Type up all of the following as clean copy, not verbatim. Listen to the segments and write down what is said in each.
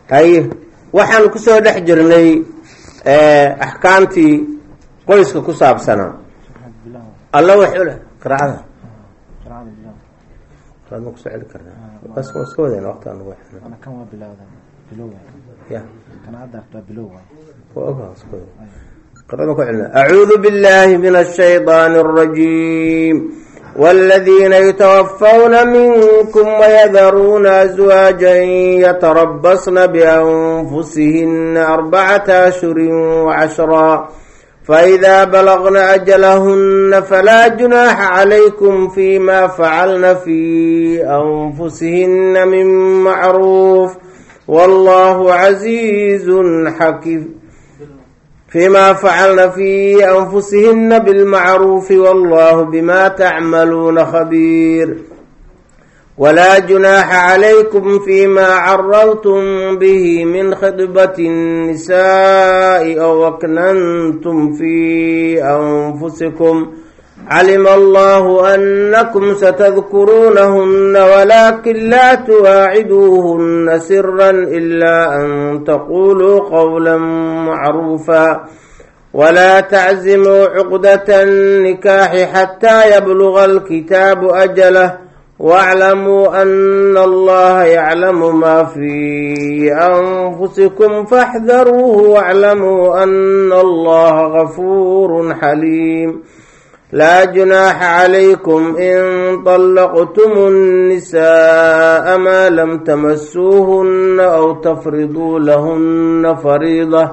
haye waxaan kusoo dhex jirnay axkaamtii qoyska ku saabsanaa. alla wuxuu leh qiraacada ma kusoo celi karnaa bas waa iska wadayna waqti aan ugu xidhnay ana kan waa bilowday ya kan hadda bilowday waa ogaa iska waday qiraa'ada ku celina a'uudu billahi minash shaytaanir rajiim والذين يتوفون منكم ويذرون أزواجا يتربصن بأنفسهن 4 أشهر وعشرا فإذا بلغن أجلهن فلا جناح عليكم فيما فعلن في أنفسهن من معروف والله عزيز حكيم فيما فعلن في أنفسهن بالمعروف والله بما تعملون خبير ولا جناح عليكم فيما عرضتم به من خطبة النساء أو أكننتم في أنفسكم علم الله أنكم ستذكرونهن ولكن لا تواعدوهن سرا إلا أن تقولوا قولا معروفا ولا تعزموا عقدة النكاح حتى يبلغ الكتاب أجله واعلموا أن الله يعلم ما في أنفسكم فاحذروه واعلموا أن الله غفور حليم لا جناح عليكم إن طلقتم النساء ما لم تمسوهن أو تفرضوا لهن فريضة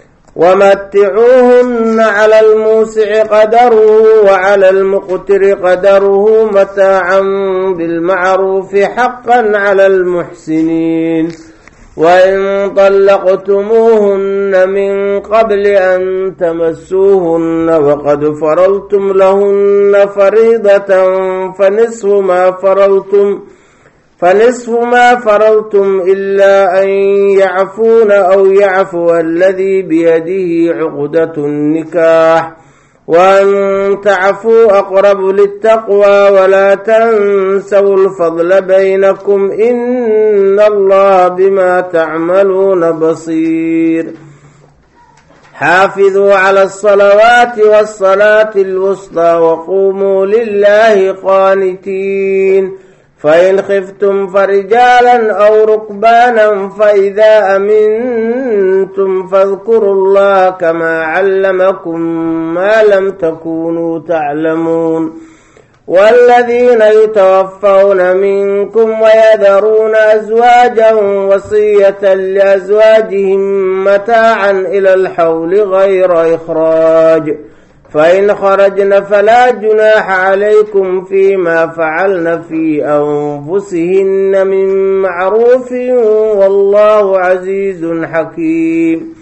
ومتعوهن على الموسع قدره وعلى المقتر قدره متاعا بالمعروف حقا على المحسنين وإن طلقتموهن من قبل أن تمسوهن وقد فرضتم لهن فريضة فنصف ما فرضتم إلا أن يعفون أو يعفو الذي بيده عقدة النكاح وأن تعفوا أقرب للتقوى ولا تنسوا الفضل بينكم إن الله بما تعملون بصير حافظوا على الصلوات والصلاة الوسطى وقوموا لله قانتين فإن خفتم فرجالا أو ركبانا فإذا أمنتم فاذكروا الله كما علمكم ما لم تكونوا تعلمون والذين يتوفون منكم ويذرون أزواجا وصية لأزواجهم متاعا إلى الحول غير إخراج فإن خرجن فلا جناح عليكم فيما فعلن في أنفسهن من معروف والله عزيز حكيم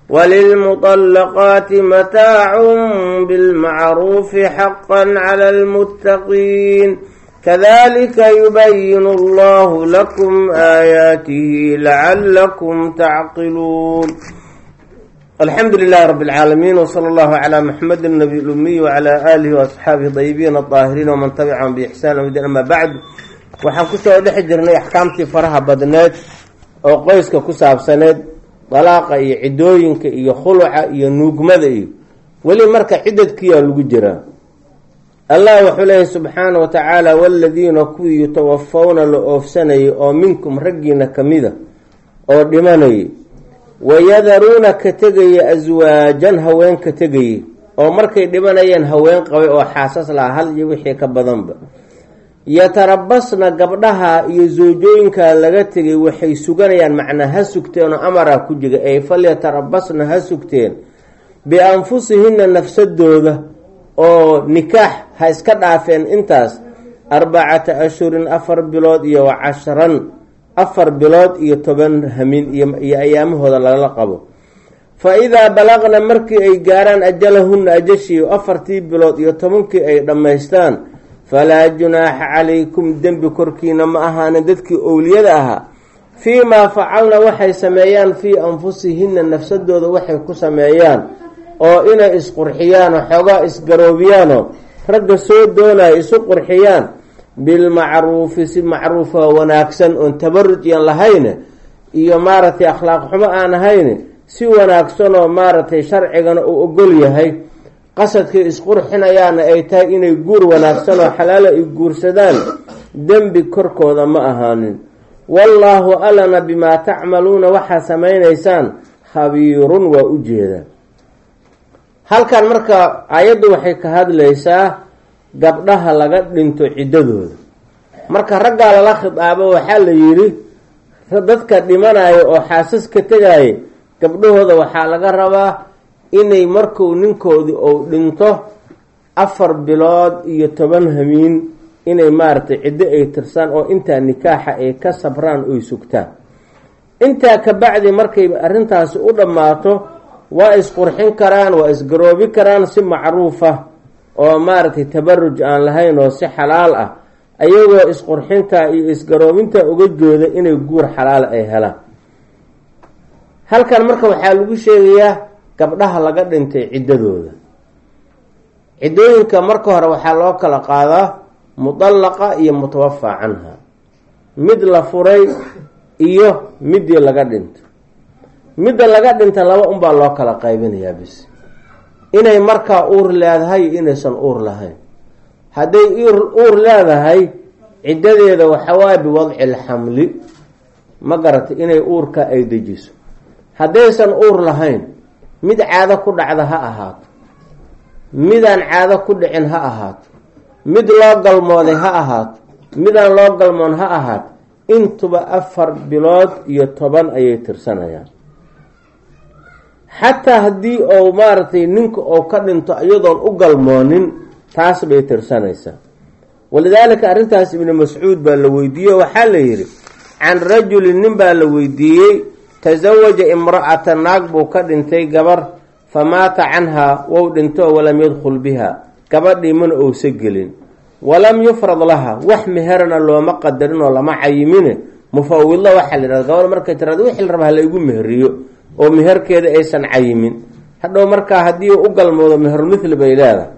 وللمطلقات متاع بالمعروف حقا على المتقين كذلك يبين الله لكم آياته لعلكم تعقلون الحمد لله رب العالمين وصلى الله على محمد النبي الأمي وعلى آله وأصحابه طيبين الطاهرين ومن تبعهم بإحسان ودين أما بعد waxaan ku soo dhex jirnay axkaamtii faraha badneed oo qoyska ku saabsaneed dalaaqa iyo cidooyinka iyo khuluca iyo nuugmada iyo weli marka cidadkiyaa lagu jiraa. allah wuxuu leeyahay subxaana wa tacaala waladiina kuwii yutawafawna la oofsanayay oo minkum raggiina kamida oo dhimanayay wayadaruuna ka tegaya aswaajan haween ka tegayay oo markay dhimanayeen haween qabay oo xaasas laha hal iyo wixii ka badanba yatarabasna gabdhaha iyo zoojooyinka laga tegay waxay suganayaan macnaa ha sugteen oo amara ku jiga ay falyatarabasna ha sugteen bianfusihinna nafsadooda oo nikaax ha iska dhaafeen intaas 4 ashhurin 4 bilood iyo 10 4 bilood iyo 10 hamin iyo ayaamahooda lala qabo fa idaa balaqna markii ay gaaraan ajalahunna ajashi 4 bilood iyo 10kii ay dhammaystaan falaa junaaxa calaykum dembi korkiina ma ahaanin dadkii owliyada ahaa fii maa facalna waxay sameeyaan fii anfusihinna nafsadooda waxay ku sameeyaan oo inay isqurxiyaan oo xoogaa isgaroobiyaanoo ragga soo doonaya isu qurxiyaan bilmacruufi si macruufa wanaagsan oon tabaruj yan lahayne iyo maaragtay akhlaaq xumo aan ahayn si wanaagsan oo maaragtay sharcigana uu ogol yahay qasadkay isqurxinayaana ay tahay inay guur wanaagsan oo xalaalo ay guursadaan dembi korkooda ma ahaanin. wallaahu alana bimaa tacmaluuna waxaa samaynaysaan khabiirun waa u jeeda. halkan marka aayaddu waxay ka hadlaysaa gabdhaha laga dhinto ciddadooda. marka raggaa lala khitaabo waxaa la yidhi dadka dhimanayo oo xaasaska tegaaye gabdhahooda waxaa laga rabaa inay markuu ninkoodii ou dhinto 4 bilood iyo 10 hamiin inay maaragtay ciddo ay tirsaan oo intaa nikaaxa ay ka sabraan oy sugtaan. intaa ka bacdi markay arrintaasi u dhammaato waa isqurxin karaan, waa isgaroobi karaan si macruufa oo maaragtay tabaruj aan lahayn oo si xalaal ah ayagoo isqurxinta iyo isgaroobinta uga jooda inay guur xalaala ay helaan. halkan marka waxaa lagu sheegayaa gabdhaha laga dhintay ciddadooda. ciddooyinka marka hore waxaa loo kala qaadaa mudallaqa iyo mutawafaa canha, mid la furay iyo midii laga dhinto. midda laga dhinta laba unbaa loo kala qaybinayaa bis, inay markaa uur leedahay iyo inaysan uur lahayn. hadday uur leedahay ciddadeeda waxawaaye biwadci lxamli, ma garatay inay uurka ay dejiso. haddaysan uur lahayn mid caado ku dhacda ha ahaato, midaan caado ku dhicin ha ahaato, mid loo galmooday ha ahaato, midaan loo galmoon ha ahaato, intuba 4 bilood iyo 10 ayay tirsanayaan. xataa haddii ou maaragtay ninka ou ka dhinto iyadoon u galmoonin taas bay tirsanaysaa. walidaalika arrintaas ibnu mascuud baa la weydiiyey, waxaa la yidhi can rajulin nin baa la weydiiyey tasawaja imra'ata, naag buu ka dhintay gabar, famaata canhaa wou dhinto walam yadkhul biha, gabadhii mana ousa gelin, walam yufrad laha, wax meherna looma qadarin oo lama cayimine, mufawidla waxaa la yidhahda gabadha markay tirado wixii la raba halaygu meheriyo oo meherkeeda aysan cayimin. hadhow markaa haddii u galmoodo meherumithli bay leedahay.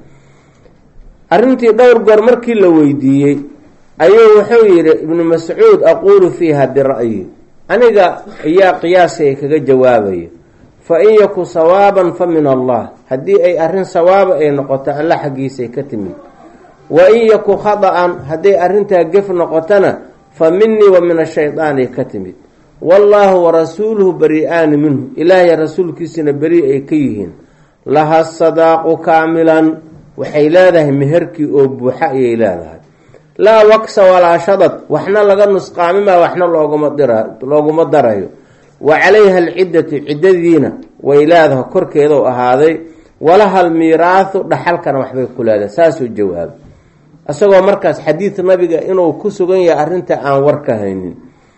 arrintii dhowr goor markii la weydiiyey ayuu wuxuu yidhi ibnu mascuud aquulu fiiha bira'yi, aniga ayaa qiyaasay kaga jawaabaya. fa in yaku sawaaban fa min allah, haddii ay arrin sawaaba ay noqoto alla xaggiisay ka timid. wa in yaku khada'an, hadday arrintaa gef noqotona fa minii wa min ashaydaanay ka timid. wallaahu warasuuluhu bari-aani minhu, ilaahay rasuulkiisina beri ay ka yihiin. laha sadaaqu kaamilan, waxay leedahay meherkii oo buuxa ayay leedahay. laa waksa walaa shadad, waxna laga nusqaamima waxna looguma darayo. wa calayha alciddatu, ciddadiina way leedahay korkeedau ahaaday. walaha almiiraahu, dhaxalkana waxbay ku leedahay. saasuu jawaab isagoo markaas xadiid nabiga inuu ku sugan yahay arrinta aan war ka haynin.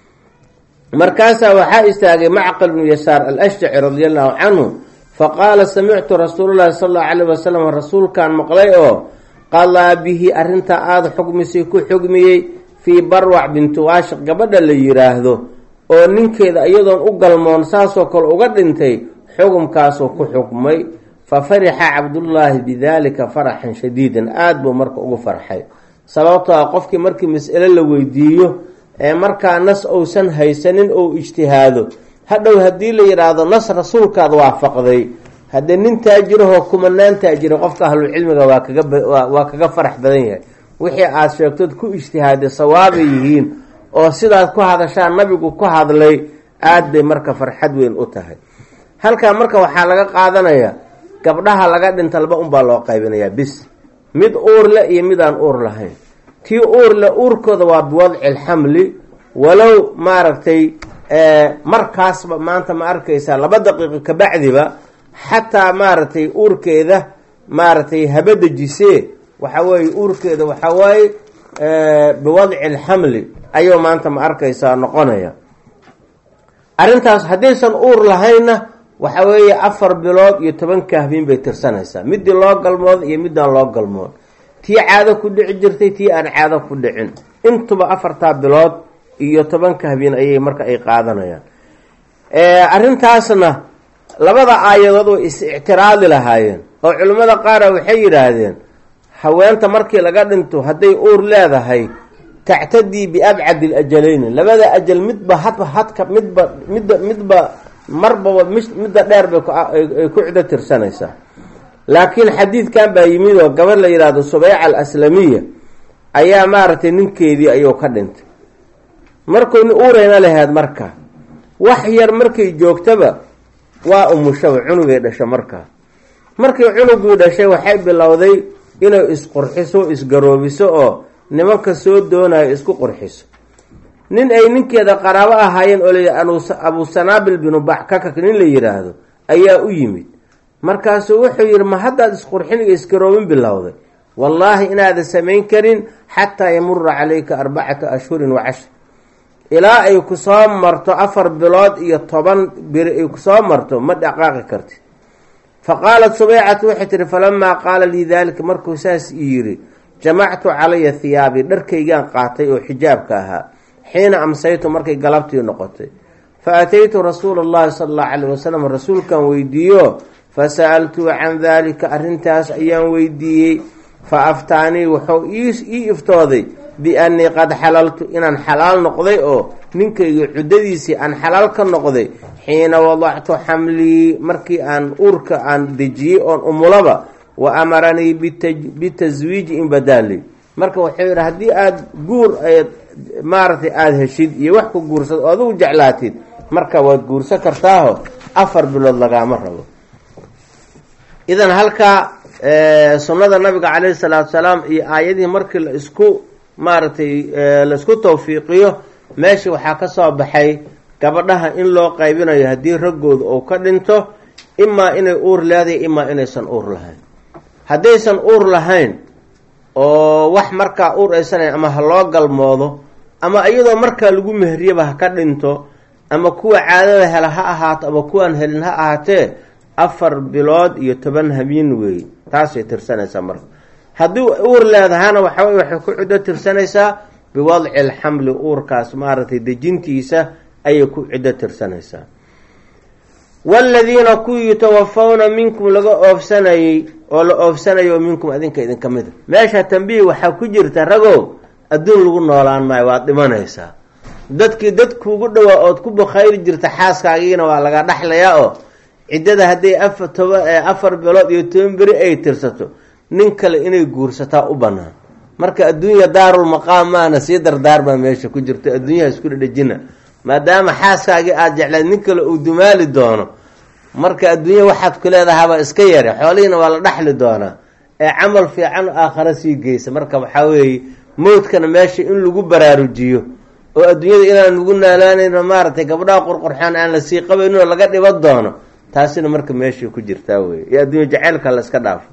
markaasaa waxaa istaagay macqal bnu yasaar alashjaci radia allahu canhu faqaala samictu rasuululahi sal allahu calayh wasalam, rasuulkaan maqlay oo qadaa bihi arrintaa aada xugmisay ku xugmiyey fii barwac bintu waashiq, gabadha la yiraahdo oo ninkeeda iyadoon u galmoon saasoo kale uga dhintay, xugumkaasoo ku xukmay. fa farixa cabdullaahi bidaalika faraxan shadiidan, aada buu marka ugu farxay. sababtoo ah qofkii markii mas'alo la weydiiyo ee markaa nas ousan haysanin ou ijtihaado, hadhow haddii la yidhaahdo nas rasuulkaad waafaqday, haddee nin taajirahoo kumanaan taajira qofka ahlucilmiga waa kaga farax badan yahay. wixii aada sheegtood ku ijtihaada sawaabay yihiin oo sidaad ku hadashaan nabigu ku hadlay, aad bay marka farxad weyn u tahay. halkaa marka waxaa laga qaadanayaa gabdhaha laga dhinta laba unbaa loo qaybinayaa bis, mid uur le iyo midaan uur lahayn. tii uur le uurkooda waa biwadci lxamli, walow maaragtay markaasba maanta ma arkaysaa 2 daqiiqo kabacdiba xataa maaragtay uurkeeda maaragtay habadejisee, waxa weeye uurkeeda waxaa waaye biwadci lxamli ayuu maanta ma arkaysaa noqonaya. arrintaas haddaysan uur lahaynna waxa weeye 4 bilood iyo 10 kahbiin bay tirsanaysaa, midii loo galmood iyo midaan loo galmood, tii caado ku dhici jirtay tii aan caado ku dhicin, intuba 4 bilood iyo 10 kahbiin ayay marka ay qaadanayaan. arrintaasna labada aayadood way is-ictiraadi lahaayeen oo culimmada qaara waxay yidhaahdeen haweenta markii laga dhinto hadday uur leedahay tactadii biabcad اlajalayn labada ajal midba marbaba midda dheer bay ku cido tirsanaysaa. laakiin xadiidkan baa yimid oo gabar la yidhaahdo Subayca al-Aslamiya ayaa maaragtay ninkeedii ayuu ka dhintay markuu uureyna lahayd. marka wax yar markay joogtaba waa umushaba cunugay dhashay. markii cunugii dhashay waxay bilowday inay isqurxiso isgaroobiso oo nimanka soo doonayo isku qurxiso. nin ay ninkeeda qaraabo ahaayeen oo la Abu Sanaabil bin Backak nin la yiraahdo ayaa u yimid. markaasuu wuxuu yiri ma haddaad isqurxin isgaroobin bilowday wallaahi inaad samayn karin xataa yamurra calayka 4 ashhurin wa 10 ilaa ay ku soo marto 4 bilood iyo 10 biri ay ku soo marto ma dhaqaaqi karti. faqaalat Subaycatu waxay tiri falamaa qaala lii daalika markuu saas yiri jamactu calaya thiyaabi dharkaygaan qaatay oo xijaabka ahaa xiina amsaytu markay galabtii noqotay. fa ataytu rasuula allahi sala allahu calayhi wasalam rasuulkan weydiiyo fasa'altu can daalika arrintaas ayaan weydiiyey. fa aftaanii wuxuu ii iftooday biannii qad xalaltu inaan xalaal noqday oo ninkayga cuddadiisii aan xalaal ka noqday xiina wadactu xamlii markii aan uurka aan dejiyey oon umulaba wa amaranii bitaswiiji in badaali. marka wuxuu yidhi haddii aada guur maaragtay aada heshid iyo wax ku guursad oo adigu jeclaatid marka waad guursan kartaaho 4 bilood lagaama rabo. idan halkaa sunnada nabiga calayhi salaatu wasalaam iyo aayadihii markii la isku maaragtay la isku tawfiiqiyo meesha waxaa ka soo baxay gabadhaha in loo qaybinayo haddii raggooda uu ka dhinto imaa inay uur leedahay imaa inaysan uur lahayn. haddaysan uur lahayn oo wax markaa uur aysanayn ama ha loo galmoodo ama iyadoo markaa lagu mehriyaba ha ka dhinto ama kuwa caadada hela ha ahaato ama kuwaan helin ha ahaatee 4 bilood iyo 10 habeen weey taasay tirsanaysaa. marka haddii uur leedahana waxay ku cido tirsanaysaa biwadci alxamli uurkaas maaragtay dejintiisa ayay ku cido tirsanaysaa. waaladiina kuwii yutawafawna minkum laga oofsanayey oo la oofsanayo minkum adinka idinka mida. meesha tambiih waxaa ku jirta ragow adduun lagu noolaan maayo waad dhimanaysaa. dadkii dadkuugu dhowaa ood ku bakhayri jirta xaaskaagiina waa laga dhaxlayaa oo ciddada hadday 4 bilood iyo 10 beri ay tirsato nin kale inay guursataa u bannaan. marka adduunya daarul maqaam maana sii dardaarbaa meesha ku jirto adduunyaha isku dhadhajina maadaama xaaskaagii aada jeclayd nin kale uu dumaali doono marka adduunya waxaad ku leedahaaba iska yare xoolihiina waa la dhaxli doonaa ee camal fiican aakhara sii geysa. marka waxaa weeye mowdkana meesha in lagu baraarujiyo oo adduunyada inaan lagu naalaanayno maaragtay gabdhaha qurqurxaan aan la sii qabayninoo laga dhiban doono taasina marka meeshay ku jirtaa weye iyo adduunya jaceylka la iska dhaafo.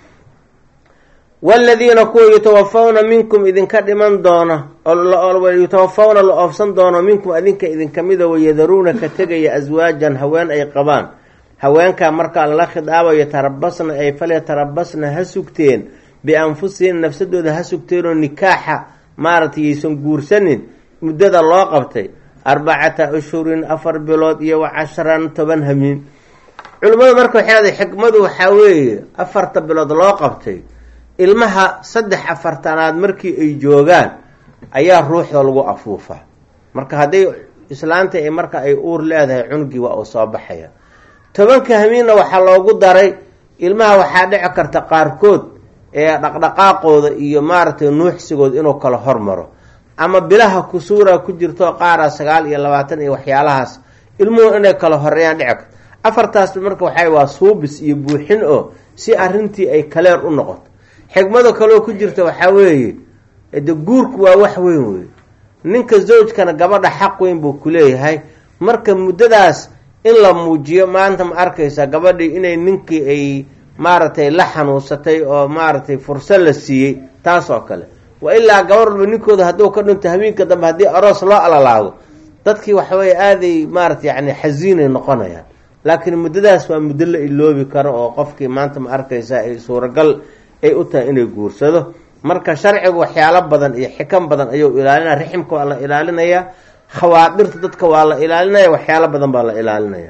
waaladiina kuwa yutawafawna minkum idinka dhiman doona yutawafawna la oofsan doono minkum adinka idinka mida wayadaruuna ka tegaya aswaajan haween ay qabaan. haweenkaa markaa lala khidaabayo tarabasna ay fale tarabasna ha sugteen bianfusihin nafsadooda ha sugteenoo nikaaxa maaragtay yaysan guursanin muddada loo qabtay 4 ashhurin 4 bilood iyo 10 10 habeen. culimmadu marka waxay leedahay xikmadu waxaa weeye 4 bilood loo qabtay ilmaha 3/4 markii ay joogaan ayaa ruuxda lagu afuufaa. marka hadday islaanta ay marka ay uur leedahay cunugii waa uu soo baxaya. 10 habeenna waxaa loogu daray ilmaha waxaa dhici karta qaarkood ee dhaqdhaqaaqooda iyo maaragtay nuuxsigooda inuu kala hormaro ama bilaha kusuura ku jirto qaara 9 iyo 20 iyo waxyaalahaas ilmuhu inay kala horeeyaan dhici karto. 4taas marka waxay waa suubis iyo buuxin oo si arrintii ay kaleer u noqoto. xigmada kale ku jirta waxaa weeye guurku waa wax weyn weeye. ninka zawjkana gabadha xaq weyn buu ku leeyahay. marka muddadaas in la muujiyo maanta ma arkaysaa gabadhii inay ninkii ay maaragtay la xanuunsatay oo maaragtay fursad la siiyey taas oo kale. waa ilaa gabar walba ninkooda hadduu ka dhinto habeenka dambe haddii aroos loo alalaado dadkii waxaweye aaday maaragtay yani xasiinay noqonayaan. laakiin muddadaas waa muddo la iloobi karo oo qofkii maanta ma arkaysaa ay suuragal ay u tahay inay guursado. marka sharcigu waxyaalo badan iyo xikam badan ayuu ilaalinaya. riximka waa la ilaalinayaa, khawaadirta dadka waa la ilaalinaya, waxyaalo badan baa la ilaalinaya.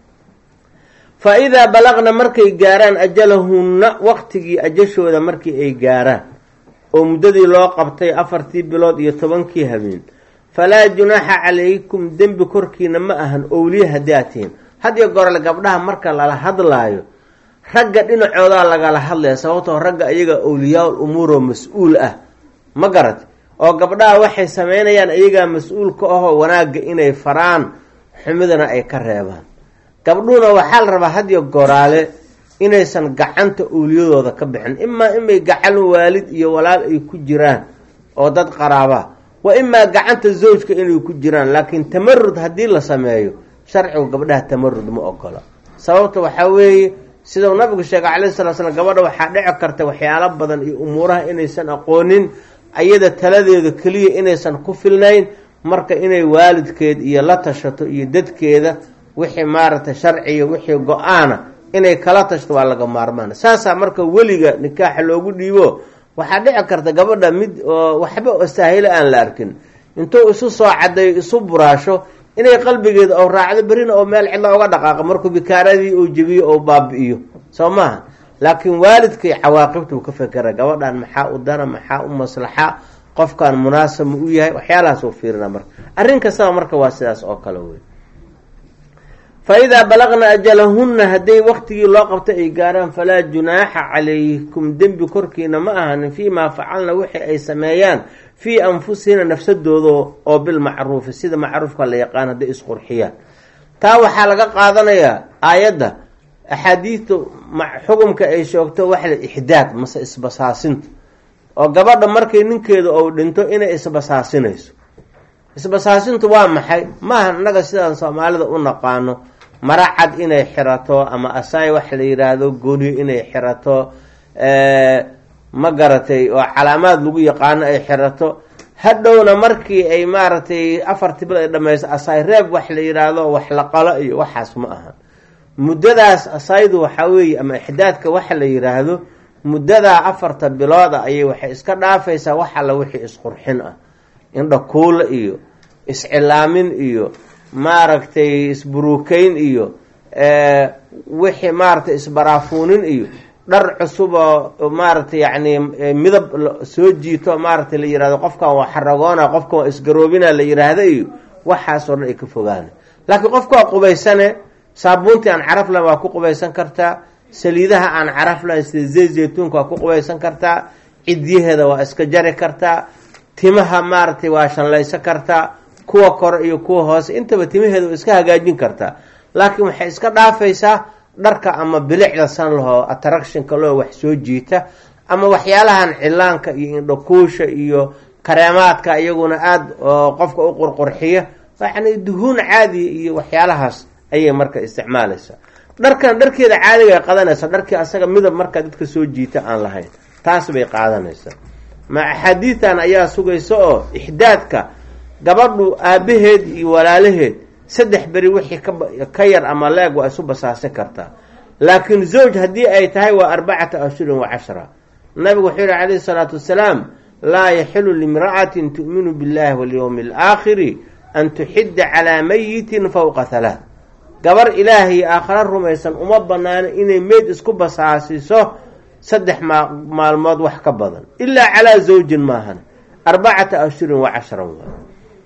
fa idaa balaqna markay gaaraan ajalahunna waqtigii ajashooda markii ay gaaraan oo muddadii loo qabtay 4 bilood iyo 10 habeen falaa junaaxa calaykum dembi korkiina ma ahan owliye hadaatiin hadiyo gorole gabdhaha marka lala hadlaayo ragga dhinacooda lagala hadlaya sababtoo ragga iyaga awliyaa umuur oo mas'uul ah ma garad oo gabdhaha waxay sameynayaan iyaga mas'uul ka ah wanaaga inay faraan xumidana ay ka reebaan gabdhuuna waxaa la rabaa hadiyo goraale inaysan gacanta awliyadooda ka bixin imay gacan waalid iyo walaal ay ku jiraan oo dad qaraaba wa gacanta zawjka inay ku jiraan laakiin tamarrud hadii la sameeyo sharciga gabdhaha tamarrud ma ogola sababta waxa weeye sida nabigu sheegay kaleey sallallahu gabadha waxa dhici karta waxyaalo badan iyo umuuraha inaysan aqoonin ayada taladeeda kaliya inaysan ku filnayn marka inay waalidkeed iyo la tashato iyo dadkeeda wixii maarata sharciga wixii go'aana inay kala tashto waa laga maarmaan saasa marka weliga nikaax loogu dhiibo waxa dhici karta gabadha mid waxba saahil aan la arkin intuu isu soo caday isu buraasho inay qalbigeeda oo raacdo barina oo meel cilla uga dhaqaaqo markuu bikaaradii uu jabiyo oo baabi'iyo Soomaa laakiin waalidkay cawaaqibtu ka fakara gabadhan maxaa u dana maxaa u maslaxa qofkan munaasab u yahay waxyaalahaas oo fiirina marka arrin kasta marka waa sidaas oo kale weey فإذا بلغنا أجلهن هدي وقتي لو قبت أي قاران فلا جناح عليكم دنب كركينا معهن فيما فعلنا وحي أي سمايان في أنفسنا نفس الدودو أو بالمعروف السيدة معروف قال يقان هدي إسخور حيان تاو حالقا قادنا يا آيادة أحاديث مع حكم كأي شوكتو وحل إحداث مسا إسبساسنت أو قبضا مركي ننكيدو أو دنتو إنا إسبساسنيسو إسبساسنت وامحي ما هنقا سيدان سوماليدا ونقانو maracad inay xirato ama asaay wax la yiraahdo gooni inay xirato ma garatay oo calaamad lagu yaqaan ay xirato hadhowna markii ay maaratay 4 bil ay dhameeyso asaay reeb wax la yiraahdo wax la qalo iyo waxaas ma aha muddadaas asaaydu waxa weey ama ixdaadka wax la yiraahdo muddada 4 bilood ayay waxay iska dhaafaysaa waxa la wixii isqurxin ah indha kuul iyo iscilaamin iyo maaragtay isburukayn iyo wixii maaragtay isbaraafuunin iyo dhar cusub oo maaragtay yaani midab soo jiito maaragtay la yiraahdo qofka waa xaragoona qofka waa isgaroobina la yiraahdo iyo waxaas oo dhan ay ka fogaan laakiin qofka qubaysane saabuuntii aan caraf la waa ku qubaysan kartaa saliidaha aan caraf la sida zeytuunka waa ku qubaysan kartaa cidiyaheeda waa iska jari kartaa timaha maaragtay waa shanlaysan kartaa kuwa kor iyo kuwa hoose intaba timaheedu iska hagaajin kartaa laakiin waxay iska dhaafaysaa dharka ama bilicda san laho attraction-ka loo wax soo jiita ama waxyaalahan cilaanka iyo indhakuusha iyo kareemaadka iyaguna aad qofka u qurqurxiya yani duhuun caadi iyo waxyaalahaas ayay marka isticmaalaysaa dharkeeda caadiga ay qadanaysaa dharkii asaga midab marka dadka soo jiita aan lahayn taas bay qaadanaysaa ma xadiitan ayaa sugaysa oo ixdaadka gabadhu aabaheed iyo walaalaheed 3 bari wixii ka yar ama leeg waa isu basaasan kartaa laakiin zawj hadii ay tahay waa 4 ashhur wa 10 nabigu wuxuu yiri alayhi salatu wasalaam la yahilu limra'atin tu'minu billahi wal yawmil akhir an tuhidda ala mayyitin fawqa 3 gabar ilaahi aakhira rumaysan uma banaan inay meed isku basaasiso 3 maalmood wax ka badan illa ala zawjin maahan 4 ashhur wa 10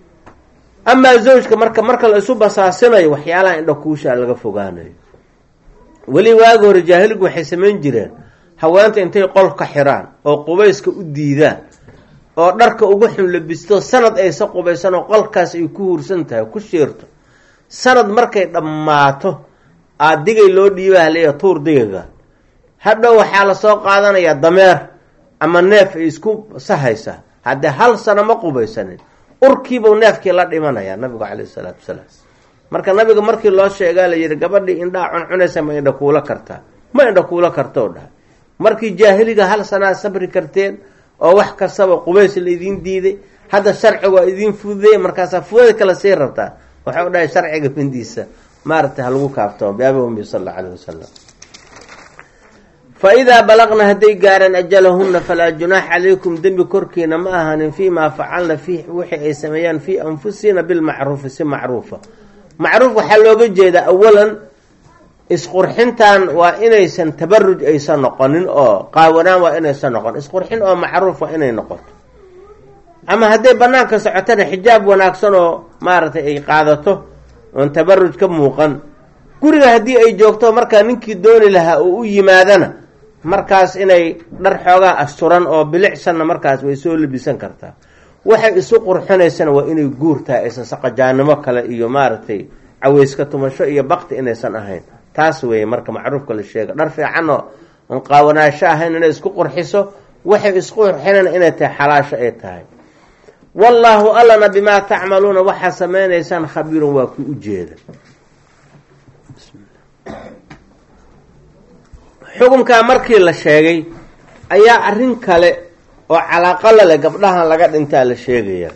ama zawjka marka la isu basaasinayo waxyaalaha indha kuusha laga fogaanayo wali waago hore jaahiligu waxay sameyn jireen haweenta intay qol ka xiraan oo qubayska u diidaan oo dharka ugu xun labisto sanad ay sa qubaysan oo qolkaas ay ku hursan tahay ku sheerto sanad markay dhamaato adigay loo dhiibaa leeyo tuur digaga hadhow waxaa la soo qaadanayaa dameer ama neef ay isku sahaysa hadda hal sano ma qubaysanin urkiiba neefkii la dhimanaya nabiga kaleey salaatu wasalaam marka nabiga markii loo sheegay la yiri gabadhii indha cunaysa ma indha kuula kartaa ma indha kuula karto dhahay markii jaahiliga hal sana sabri karteen oo wax kastaba qubays la idin diiday hada sharciga waa idin fududay markaas fududay kala sii rabtaa waxa uu dhahay sharciga findiisa maarta lagu kaafto baabi sallallahu alayhi wasallam فإذا بلغنا هدي قارن أجلهن فلا جناح عليكم دم كركينا معهن فيما فعلنا فيه وحي أي سميان في أنفسنا بالمعروف سي معروفة معروف وحلوغ جيدا أولا isqurxintan waa inaysan tabaruj aysan noqonin oo qaawanaan waa inaysan noqon, isqurxin oo macruuf waa inay noqoto. ama hadday banaanka socotana xijaab wanaagsan oo maaragtay ay qaadato oon tabaruj ka muuqan. guriga haddii ay joogto markaa ninkii dooni lahaa oo u yimaadana markaas inay dhar xoogaa asturan oo bilicsanna markaas way soo labisan kartaa. waxay isu qurxinaysana waa inay guurtaa, aysan saqajaanimo kale iyo maaragtay caweyska tumasho iyo bakti inaysan ahayn. taas weeye marka macruufka la sheega. dhar fiicanoo oon qaawanaasho ahayn inay isku qurxiso, waxay isku qurxinana inay tahay xalaasho ay tahay. wallaahu allana bimaa tacmaluuna waxaa samaynaysaan khabiirun waa ku ujeeda. xukunkaa markii la sheegay ayaa arrin kale oo calaaqala leh gabdhahan laga dhintaa la sheegaya.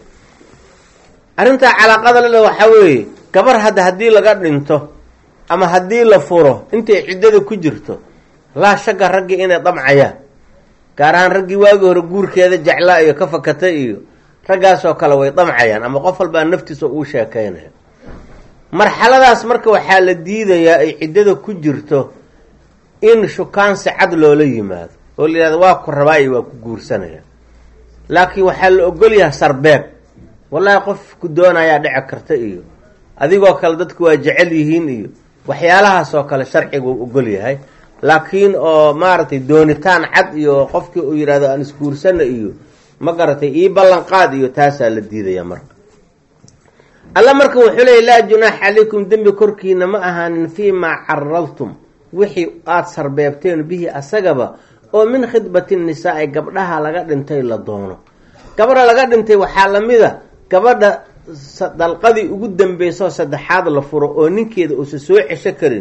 arrintaa calaaqada leh waxaa weeye gabar hadda haddii laga dhinto ama haddii la furo intay ciddada ku jirto, laa shagga raggii inay damcayaan, gaar ahaan raggii waagii hore guurkeeda jeclaa iyo ka fakatay iyo raggaasoo kale way damcayaan, ama qof walbaa naftiisa uu sheekaynaya. marxaladaas marka waxaa la diidayaa ay ciddada ku jirto in shukaansi cad loola yimaado oo la yihahdo waa ku rabaa iyo waa ku guursanaya. laakiin waxaa la ogolyaha sarbeeb, wallaahi qof ku doonayaa dhici karta iyo adigoo kale dadku waa jecel yihiin iyo waxyaalahaasoo kale sharciga uu ogol yahay. laakiin oo maaragtay doonitaan cad iyo qofkii uu yidhahdo aan isguursana iyo ma garatay ii ballanqaad iyo taasaa la diidaya. marka alla marka wuxuu leeyay laa junaaxa calaykum, dembi korkiina ma ahaanin fii maa caraltum wixii aada sarbeebteen bihi asagaba oo min khidbati nisaa-i gabdhaha laga dhintay la doono. gabadha laga dhintay waxaa lamida gabadha dalqadii ugu dambeysoo saddexaad la furo oo ninkeeda uusan soo cesho karin,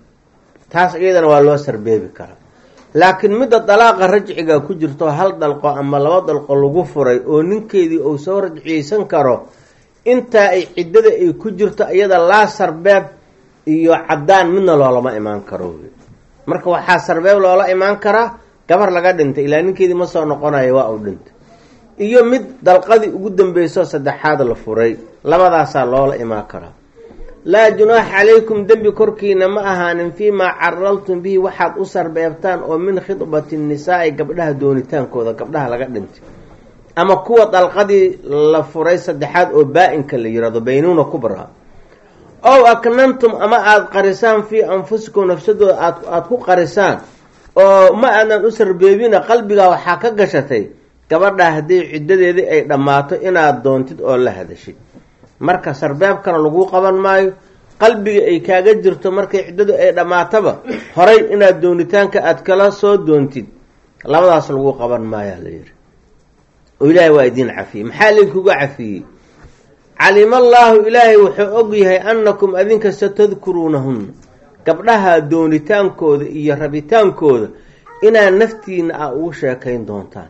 taas iyadana waa loo sarbeebi karaa. laakiin midda dalaaqa rajciga ku jirto hal dalqo ama laba dalqo lagu furay oo ninkeedii uu soo rajciyeysan karo, intaa ay ciddada ay ku jirto iyada laa sarbeeb iyo caddaan midna loolama imaan karo. marka waxaa sarbeeb loola imaan karaa gabar laga dhintay ilaa ninkeedii ma soo noqonayo waa uu dhintay, iyo mid dalqadii ugu dambeysoo saddexaad la furay, labadaasaa loola imaan karaa. laa junaaxa calaykum, dembi korkiina ma ahaanin fii maa caraltum bihi waxaad u sarbeebtaan oo min khidbati nisaa-i gabdhaha doonitaankooda, gabdhaha laga dhintay ama kuwa dalqadii la furay saddexaad oo baa-inka la yihahdo baynuuna kubraa. ow aknantum ama aada qarisaan fii anfusikum nafsadooda aada ku qarisaan oo ma aadan u sarbeebina, qalbigaa waxaa ka gashatay gabadha haddii ciddadeedii ay dhammaato inaad doontid oo la hadashid. marka sarbeebkana lagu qaban maayo, qalbiga ay kaaga jirto markay ciddadu ay dhammaataba horay inaad doonitaanka aada kala soo doontid, labadaas lagu qaban maayaa la yihi. oo ilaahay waa idiin cafiyey. maxaa laynkuga cafiyey? calima allaahu, ilaahay wuxuu og yahay annakum adinka satadkuruunahunna, gabdhaha doonitaankooda iyo rabitaankooda inaad naftiina a ugu sheekayn doontaan,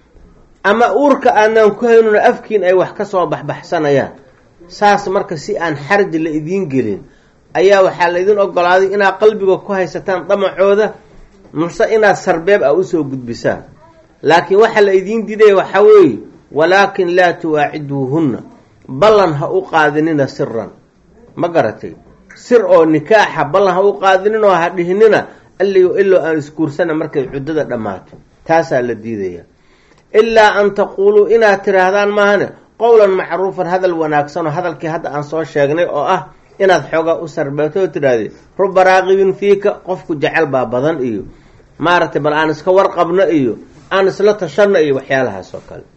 ama uurka aanaan ku haynuna afkiin ay wax ka soo baxbaxsanayaan. saas marka si aan xarji la idiin gelin ayaa waxaa laydin ogolaaday inaad qalbiga ku haysataan damacooda, mase inaad sarbeeb a usoo gudbisaan. laakiin waxaa la idiin diidaya waxaa weeye walaakin laa tuwaaciduuhunna, ballan ha u qaadinina siran, ma garatay? sir oo nikaaxa ballan ha u qaadinin oo ha dhihinina alliyo iloo aan isguursana markay cuddada dhammaato, taasaa la diidaya. ilaa an taquuluu inaad tiraahdaan maahane qowlan macruufan, hadal wanaagsan oo hadalkii hadda aan soo sheegnay oo ah inaad xoogaa u sarbeebto oo tidhahdee ruba raaqibin fiika, qofku jecel baa badan iyo maaragtay bal aan iska warqabno iyo aan isla tashanno iyo waxyaalahaas oo kale.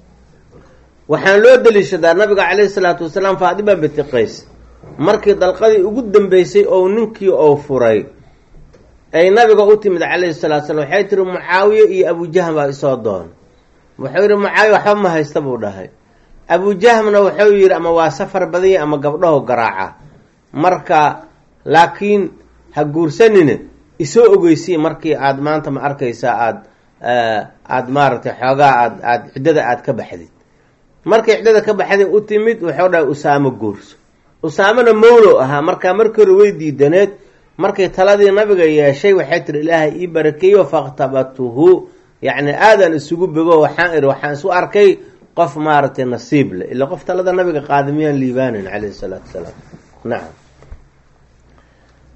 waxaan loo daliishadaa nabiga calayhi salaatu wasalaam faadima binti qays markii dalqadii ugu dambeysay oo ninkii oo furay ay nabiga u timid calayhi salaatu wasalaam, waxay tiri mucaawiye iyo abujahm baa isoo doon. wuxuu yidhi mucaawiye waxba ma haysta buu dhahay. abujahmna wuxuu yidhi ama waa safar badanya ama gabdhaho garaaca, marka laakiin ha guursanine isoo ogeysiy markii aad maanta ma arkaysaa aad maaragtay xoogaa aad ciddada aad ka baxdid. markay ciddada ka baxday u timid wuxuu dhahay usaamo guurso. usaamana mawlow ahaa, markaa markii hore way diidaneed. markay taladii nabiga yeeshay waxay tiri ilaahay ii barakeeyo fakhtabatuhu, yacni aadaan isugu bego waxaan isu arkay qof maaragtay nasiib leh, ila qof talada nabiga qaadimiyaan liibaanin calayhi salaatu wasalaam. nacam.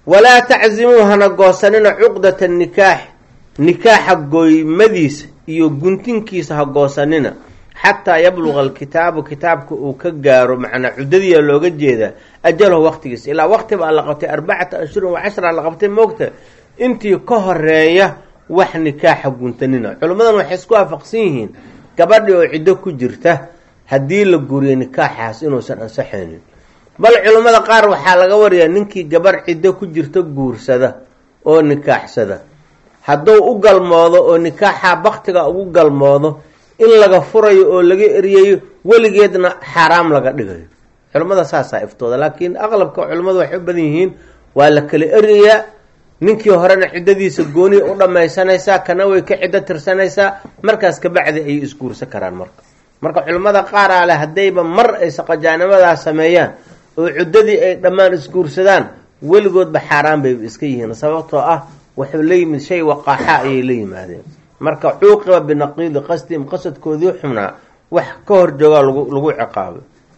walaa taczimuu hana goosanina cuqdata nikaax nikaaxa gooymadiisa iyo guntinkiisa ha goosanina xataa yabluqa alkitaabu kitaabka uu ka gaaro macnaa cuddadiya looga jeedaa ajalahu waqtigiisa ilaa waqti baa la qabtay 4 ashhurin wa 10 la qabtay moogta intii ka horeeya wax nikaaxa guntanina culimmadan waxay isku waafaqsan yihiin gabadhii oo ciddo ku jirta haddii la guriyo nikaaxaas inuusan ansaxaynin bal culimmada qaar waxaa laga wariyaa ninkii gabar ciddo ku jirta guursada oo nikaaxsada hadduu u galmoodo oo nikaaxa baktiga ugu galmoodo in laga furayo oo laga eriyayo weligeedna xaraam laga dhigayo culimmada saasaa iftooda laakiin aqlabka culimmadu waxay u badan yihiin waa la kala eriyaa ninkii horena ciddadiisa gooni u dhammaysanaysaa kana way ka ciddo tirsanaysaa markaas kabacdi ayay isguursan karaan marka culimmada qaaraa leh haddayba mar ay saqajaanimadaas sameeyaan oo cuddadii ay dhammaan isguursadaan weligoodba xaaraan bay iska yihiin sababtoo ah wuxuu la yimid shay waqaaxa ayay la yimaadeen marka cuuqiba binaqiidi qasdihim qasadkoodii xubnaa wax ka hor joogaa lagu ciqaabay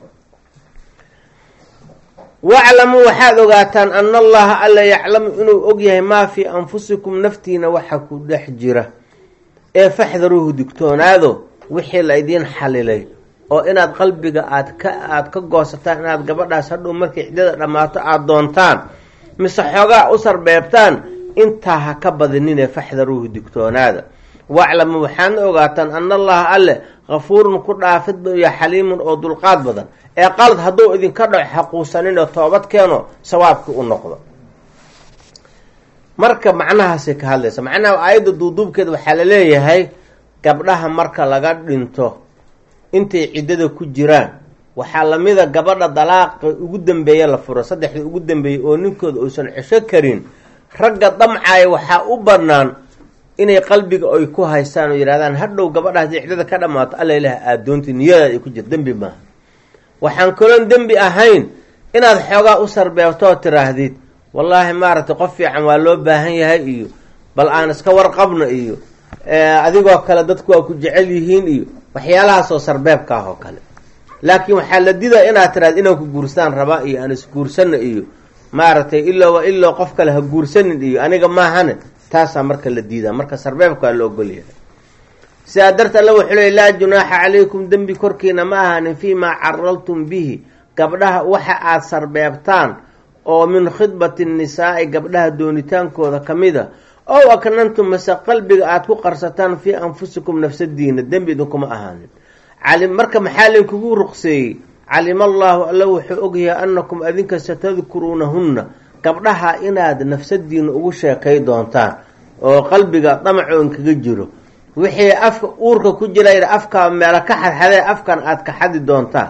waclamuu waxaad ogaataan ana allaha alla yaclamu inuu ogyahay maa fii anfusikum naftiina waxa ku dhex jira ee faxdaruuhu digtoonaado wixii la idiin xalilay oo inaad qalbiga aad ka goosataan inaad gabadhaas hadhow markay ciddada dhammaato aada doontaan mise xoogaa u sarbeebtaan intaa ha ka badininee faxdaruuhu digtoonaada waclamu waxaadna ogaataan ana allaha alle kafuurun ku dhaafid iyo xaliimun oo dulqaad badan ee qalad hadduu idinka dhaco xaquusanin oo toobad keeno sawaabkii u noqdo marka macnahaasay ka hadlaysa macnaha aayadda duuduubkeeda waxaa la leeyahay gabdhaha marka laga dhinto intay ciddada ku jiraan waxaa lamida gabadha dalaaqa ugu dambeeya la furo 3 ugu dambeeyey oo ninkooda uusan cesho karin ragga damcaaya waxaa u bannaan inay qalbiga ay ku haystaan oo yidhahdaan hadhow gabadhaas ciddada ka dhammaato alla ilaah aadoonti niyadaad ay ku jirto dembi maaha waxaan kaloon dembi ahayn inaad xoogaa u sarbeebtoo tiraahdid wallaahi maaragtay qof fiican waa loo baahan yahay iyo bal aan iska warqabno iyo adigoo kale dadku waa ku jecel yihiin iyo waxyaalahaasoo sarbeebka ah oo kale laakiin waxaa la didaa inaad tiraahd inaan ku guurstaan rabaa iyo aan isguursanna iyo maaragtay ilaa qof kale ha guursanin iyo aniga maahane taasaa marka la diidaa marka sarbeebkaa la ogolyahay sidaa darta alla wuxuu leey laa junaaxa calaykum dembi korkiina ma ahaanin fii maa caraltum bihi gabdhaha waxa aad sarbeebtaan oo min khidbati nisaa'i gabdhaha doonitaankooda ka mida ow aknantum mase qalbiga aad ku qarsataan fii anfusikum nafsadiina dembi idinkuma ahaanin marka maxaa laynkugu ruqseeyey calima allaahu alla wuxuu ogyahay annakum adinka satadkuruunahunna gabdhaha inaad nafsadiina ugu sheekay doontaan oo qalbiga dhamacoon kaga jiro wixii afka uurka ku jira afka meelo ka xadxadee afkan aad ka xadi doontaan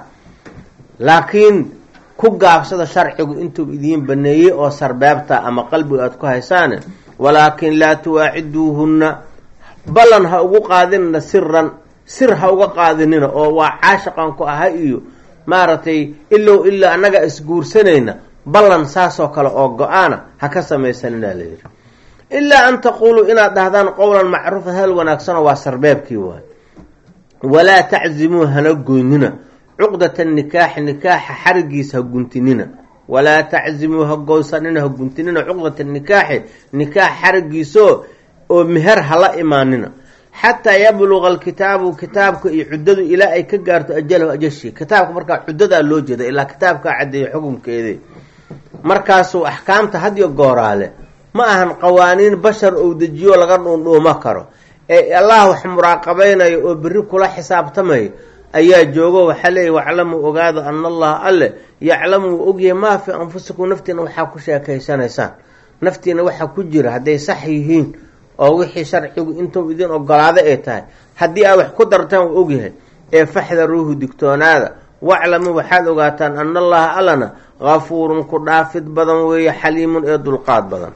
laakiin ku gaabsada sharcigu intuu idiin baneeyey oo sarbeebta ama qalbiga aad ku haysaan walaakin laa tuwaaciduuhunna ballan ha ugu qaadinina sir ha uga qaadinina oo waa caashiqan ku aha iyo maaragtay ilaa annaga isguursanayna ballan saasoo kale oo go-aana ha ka samaysanina layidhi ilaa an taquuluu inaad dhahdaan qowlan macruufa hal wanaagsanoo waa sarbeebkii waay walaa taczimuu hana goynina cuqdata nikaaxi nikaaxa xarigiisa ha guntinina walaa taczimuu ha goosanina ha guntinina cuqdata nikaaxi nikaax xarigiisoo oo meher hala imaanina xataa yabluqa alkitaabu kitaabka iyo cuddadu ilaa ay ka gaarto ajalahu ajashi kitaabka markaa cuddadaa loo jeeda ilaa kitaabkaa caddeeya xukunkeedii markaasuu axkaamta hadiyo gooraale ma ahan qawaaniin bashar ou dejiyo laga dhuundhuuma karo ee allah wax muraaqabaynayo oo berri kula xisaabtamayo ayaa joogo waxaa leeyahy waclamuu ogaado ana allaha alle yaclamu uu ogyahay maa fii anfusikum naftiina waxaa ku sheekaysanaysaan naftiina waxaa ku jira hadday sax yihiin oo wixii sharcigu intuu idin ogolaado ay tahay haddii aad wax ku dartaan uu ogyahay ee faxdaruuhu digtoonaada waclamuu waxaad ogaataan ana allaha allana kafuurun ku dhaafid badan weeye xaliimun ee dulqaad badan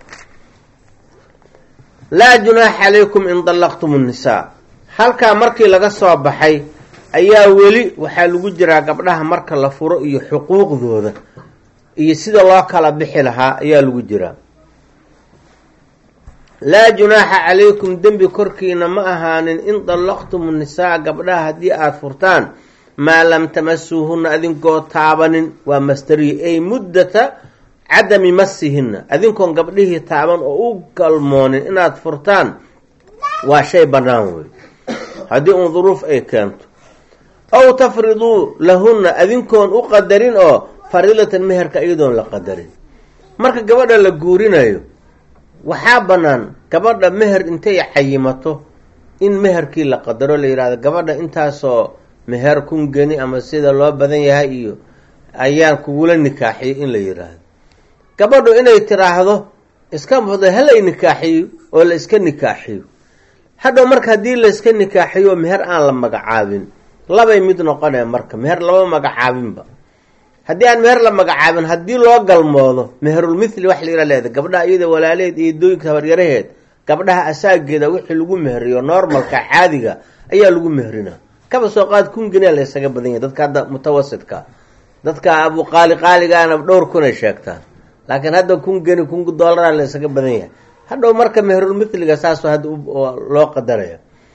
laa junaaxa calaykum in dallaqtum nnisaa halkaa markii laga soo baxay ayaa weli waxaa lagu jiraa gabdhaha marka la furo iyo xuquuqdooda iyo sida loo kala bixi lahaa ayaa lagu jiraa laa junaaxa calaykum dembi korkiina ma ahaanin in dallaqtum nisaa gabdhaha haddii aada furtaan maa lam tamasuuhunna adinkoo taabanin waa mastariya ay muddata cadami masihinna adinkoon gabdhihii taaban oo u galmoonin inaad furtaan waa shay bannaan wey haddii uun duruuf ay keento aw tafriduu lahunna adinkoon u qadarin oo fariidatan meherka iyadoon la qadarin marka gabadha la guurinayo waxaa bannaan gabadha meher intay cayimato in meherkii la qadaro la yidhahdo gabadha intaasoo meher kun geni ama sida loo badan yahay iyo ayaan kugula nikaaxiyo in la yidhaahdo gabadhu inay tiraahdo iska muxda halay nikaaxiyo oo la iska nikaaxiyo hadhow marka haddii la iska nikaaxiyo meher aan la magacaabin labay mid noqonaya marka meher laba magacaabinba haddii aan meher la magacaabin haddii loo galmoodo meherulmithli wax la yidha leedahay gabdhaha iyada walaaleed iyo dooyinka habaryaraheed gabdhaha asaageeda wixii lagu meheriyo normalka caadiga ayaa lagu meherina kaba soo qaad kun geniya la isaga badan yahay dadka hadda mutawasidka dadka abuqaaligaana dhowr kunay sheegtaan laakiin hadda kun geni kun doollara la isaga badan yahay hadhow marka meherulmithliga saasoo hadda loo qadaraya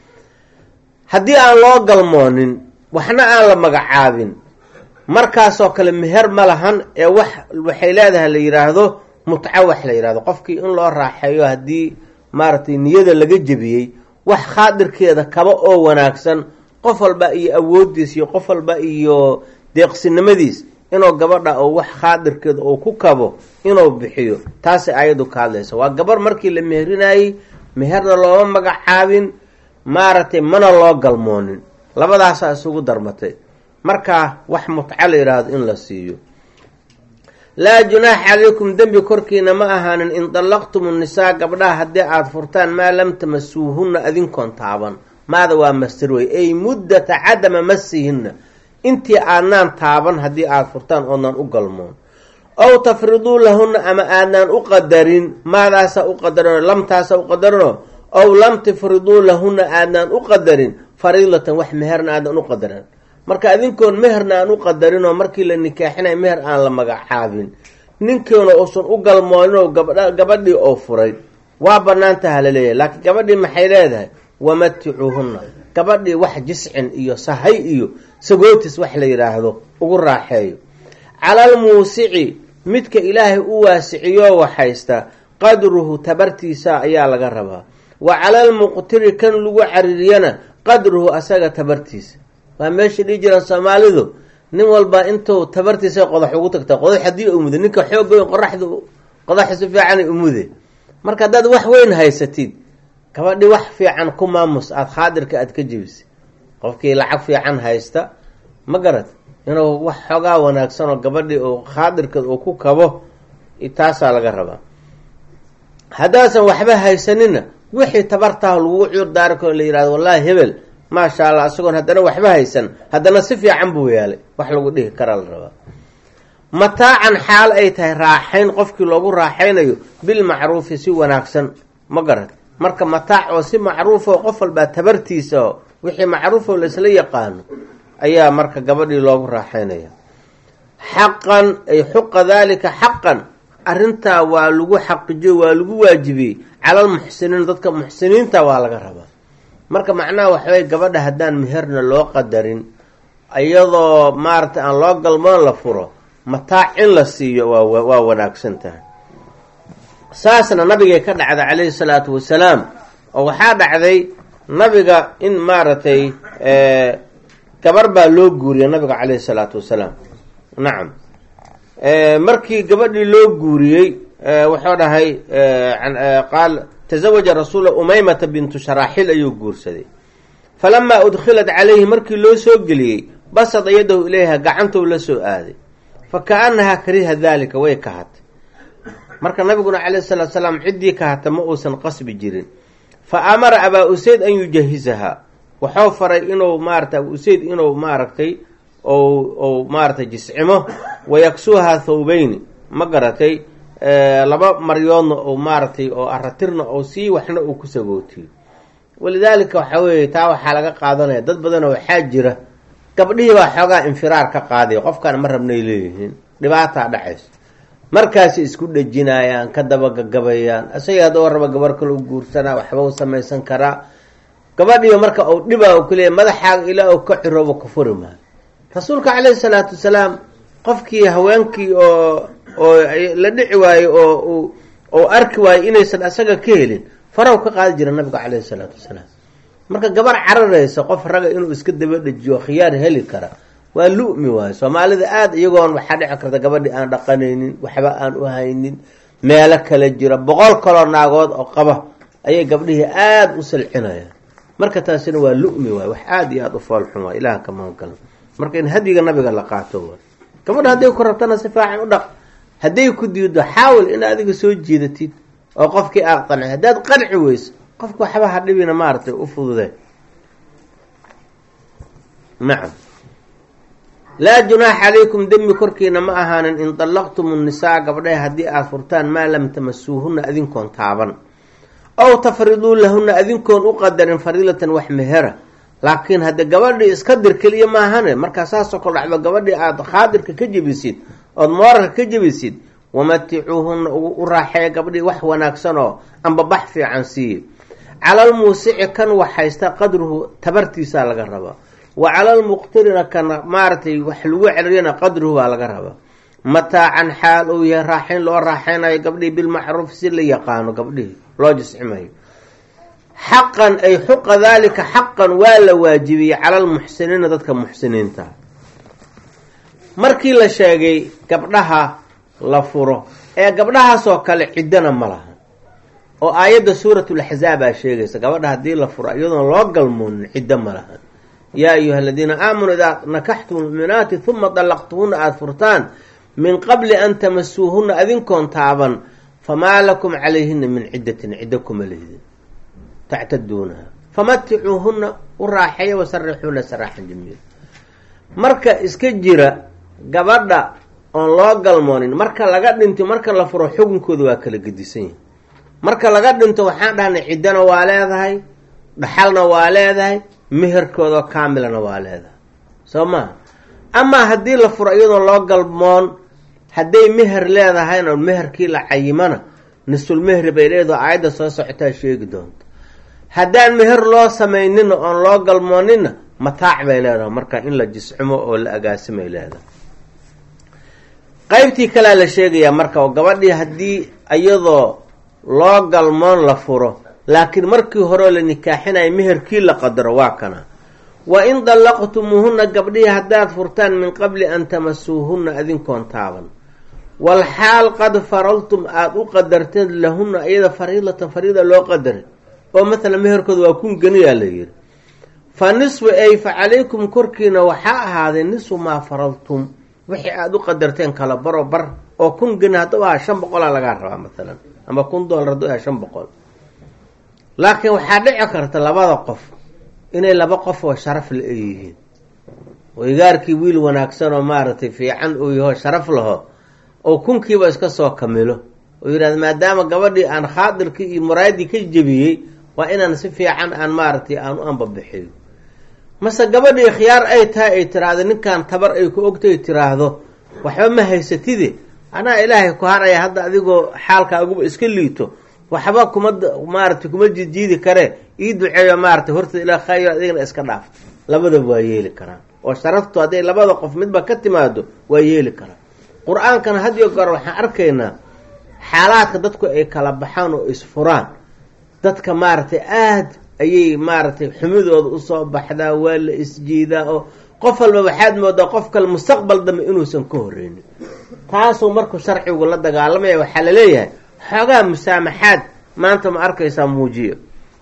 haddii aan loo galmoonin waxna aan la magacaabin markaasoo kale meher ma lahan ee waxay leedahay la yidhaahdo mutca wax la yidhahdo qofkii in loo raaxeeyo haddii maaragtay niyada laga jebiyey wax khaadirkeeda kaba oo wanaagsan qof walba iyo awoodiis iyo qof walba iyo deeqsinimadiis inuu gabadha oo wax khaadirkeeda uu ku kabo inuu bixiyo taasay ayadu ka hadlaysa waa gabar markii la meherinayey meherna looma magacaabin maaragtay mana loo galmoonin labadaasaa isugu darmatay markaa wax mutca la yidhaahdo in la siiyo laa junaaxa calaykum dembi korkiina ma ahaanin in dallaqtum nisaa gabdhaha haddii aada furtaan maa lam tamasuuhunna adinkoon taaban maada waa mastir wey ay muddata cadama masihinna intii aadnaan taaban haddii aada furtaan oodnaan u galmoon aw tafriduu lahunna ama aadnaan u qadarin maadaasa u qadarino lamtaasa u qadarino aw lam tafriduu lahunna aadnaan u qadarin fariidatan wax meherna aadnaan u qadarin marka adinkoon meherna aan u qadarinoo markii la nikaaxinay meher aan la magacaabin ninkiina uusan u galmooninoo gabadhii oo furay waa banaantaha la leeyahay laakiin gabadhii maxay leedahay wamaticuuhunna gabadhii wax jiscin iyo sahay iyo sagootis wax la yidhaahdo ugu raaxeeyo calalmuusici midka ilaahay u waasiciyo waxaysta qadruhu tabartiisa ayaa laga rabaa wa calalmuqtiri kan lagu caririyana qadruhu asaga tabartiisa waa meesha dhihi jiraan soomaalidu nin walba intuu tabartiisa qodax ugu tagta qodax haddii umude ninka xoogoyn qodaxa si fiicanay umude marka haddaad wax weyn haysatid gabadhii wax fiican ku maamus aada khaadirka aada ka jebisay qofkii lacag fiican haysta ma garad inuu wax xoogaa wanaagsan oo gabadhii oo khaadirkeed uu ku kabo taasaa laga rabaa haddaasan waxba haysanina wixii tabartaah lagugu cuur daari karo la yihahdo wallaahi hebel maasha allah isagoon haddana waxba haysan haddana si fiican buu yeelay wax lagu dhihi karaa la rabaa mataacan xaal ay tahay raaxayn qofkii loogu raaxaynayo bilmacruufi si wanaagsan ma garad marka mataac oo si macruufoo qof walbaa tabartiisa oo wixii macruufoo laisla yaqaano ayaa marka gabadhii loogu raaxaynaya xaqan ay xuqa daalika xaqan arrintaa waa lagu xaqijiyo waa lagu waajibiyey calalmuxsiniin dadka muxsiniinta waa laga rabaa marka macnaha waxaway gabadha haddaan meherna loo qadarin iyadoo maaragtay aan loo galmoon la furo mataac in la siiyo waa wanaagsan tahay saasna nabigay ka dhacday calayhi salaatu wasalaam oo waxaa dhacday nabiga in maaragtay gabar baa loo guuriyay nabiga calayhi salaatu wasalaam nacam markii gabadhii loo guuriyey wuxuu dhahay qaal tazawaja rasuula umaymata bintu sharaaxil ayuu guursaday falamaa udkhilat calayhi markii loo soo geliyey basada yadahu ilayha gacantou la soo aaday fa ka-annahaa kariha daalika way kahatay marka nabiguna calayhi salaatu salaam ciddii kahata ma uusan qasbi jirin fa amara abaa usayd an yujahizahaa waxuu faray inuu maarata abu usayd inuu maaragtay ou maaragtay jiscimo wayaksuuhaa thawbayni ma garatay laba maryoodna oo maaragtay oo aratirna oo sii waxna uu ku sagootiyo walidaalika waxaa weeye taa waxaa laga qaadanaya dad badanoo waxaa jira gabdhihii baa xoogaa infiraar ka qaadaya qofkaan ma rabnay leeyihiin dhibaataa dhacayso markaasi isku dhejinayaan ka dabagagabayaan isaga haddoo raba gabar kale u guursanaa waxba u samaysan karaa gabadhiiba marka uu dhibaa u kuleeya madaxaaga ilaa uu ka ciroobo ka furi maayo rasuulka calayhi salaatu wasalaam qofkii haweenkii oo la dhici waayo oo arki waayo inaysan asaga ka helin faraw ka qaadi jira nabiga calayhi salaatu wasalaam. marka gabar cararaysa qof raga inuu iska daba dhajiyo khiyaar heli kara waa lu'mi waayo. soomaalida aada iyagoon waxaa dhici karta gabadhii aan dhaqanaynin waxba aan u haynin meelo kale jira 100 kaloo naagood oo qaba ayay gabdhihii aada u salcinayaan. marka taasina waa lu'mi waayo, wax aada iyo aada u foolxun waa ilaah ka magan. marka in hadiga nabiga la qaato waa gabadha hadday ku rabtana si fiican u dhaq, hadday ku diido xaawil in adiga soo jiidatid oo qofkii aad qanci. haddaad qanci weyso qofka waxba ha dhibina maaragtay u fududee. nacam laa junaaxa calaykum dembi korkiina ma ahaanin in dallaqtum nnisaa gabdhaha haddii aada furtaan maa lam tamasuuhunna adinkoon taaban aw tafriduu lahunna adinkoon u qadarin fariilatan wax mehera. laakiin hadde gabadhii iska dir keliya maahane markaa saasoo kale dhacdo gabadhii aada khaadirka ka jebisid ood mooralka ka jebisid wamaticuuhunna u raaxeeya gabdhii wax wanaagsan oo ambabax fiican siiye. calalmuusici kan wax haysta qadruhu tabartiisaa laga rabaa, wa calalmuqtirina kan maaragtay wax lagu celiyana qadruhu baa laga rabaa. mataacan xaal uu yahay raaxayn loo raaxaynayo gabdhihii bilmacruuf si la yaqaano gabdhihii loo jiscimayo. xaqan ay xuqa daalika xaqan waa la waajibiyey calalmuxsiniina dadka muxsiniinta. markii la sheegay gabdhaha la furo ee gabdhahaasoo kale ciddana ma laha oo aayadda suuratulaxzaabaa sheegaysa gabadha haddii la furo iyadoon loo galmoonin ciddo ma laha. yaa ayuha aladiina aamanuu idaa nakaxtum lmu'minaati huma dallaqtuhunna aada furtaan min qabli an tamasuuhunna adinkoon taaban famaa lakum calayhina min ciddatin ciddo kuma lihidin tactaduunaha famaticuuhunna u raaxeeya wasarixuuna saraaxan jamiila. marka iska jira gabadha oon loo galmoonin marka laga dhinto marka la furo xukunkooda waa kala gedisan yahay. marka laga dhinto waxaan dhahnay ciddana waa leedahay, dhaxalna waa leedahay, meherkoodao kaamilana waa leedahay soo maha. amaa haddii la furo iyadoo loo galmoon hadday meher leedahayna oo meherkii la cayimana nisul mehri bay leedaho aayadda soo socotaa sheegi doonta. haddaan meher loo samaynina oon loo galmoonina mataac bay leedahay marka in la jiscimo oo la agaasimay leedahay. qaybtii kalea la sheegayaa marka oo gabadhii haddii iyadoo loo galmoon la furo laakiin markii horeo la nikaaxinayo meherkii la qadaro waa kana. wa in dallaqtumuuhunna gabdhihii haddaad furtaan min qabli an tamasuuhunna adinkoon taaban walxaal qad faraltum aada u qadarteen lahunna iyada fariidatan fariida loo qadaray oo matala meherkooda waa kun ganiyaa la yidhi. fa nisfu ay fa calaykum korkiina waxaa ahaaday nisfu maa faraltum wixii aada u qadarteen kala baro bar oo kun gani hadduu ahaa 500 lagaa rabaa maalan ama $1,000 hadduu ahaa 500. laakiin waxaa dhici karta labada qof inay laba qof oo sharaf la yihiin oo igaarkii wiil wanaagsan oo maaragtay fiican uu yaho sharaf laho oo kunkiiba iska soo kamilo oo yidhahda maadaama gabadhii aan khaadirkii iyo muraadii ka jebiyey waa inaan si fiican aan maaragtay aan u anbabixiyo. mase gabadhii khiyaar ay tahay ay tiraahdo ninkan tabar ay ku ogtay tiraahdo waxba ma haysatide anaa ilaahay ku haraya hadda adigoo xaalkaaguba iska liito waxba kuma maaragtay kuma jijiidi karee ii duceeyo maaragtay horta ilaa khayr adigana iska dhaafto. labadaba waa yeeli karaan oo sharaftu hadday labada qof midba ka timaado waa yeeli karaan. qur-aankana had iyo goor waxaan arkaynaa xaalaadka dadku ay kala baxaan oo isfuraan dadka maaragtay aad ayay maaragtay xumidooda usoo baxdaa waa la isjiidaa oo qof walba waxaad moodaa qof kale mustaqbal dambe inuusan ka horeynin. taasuu markuu sharcigu la dagaalamaya waxaa la leeyahay xoogaa musaamaxaad maanta ma arkaysaa muujiyo.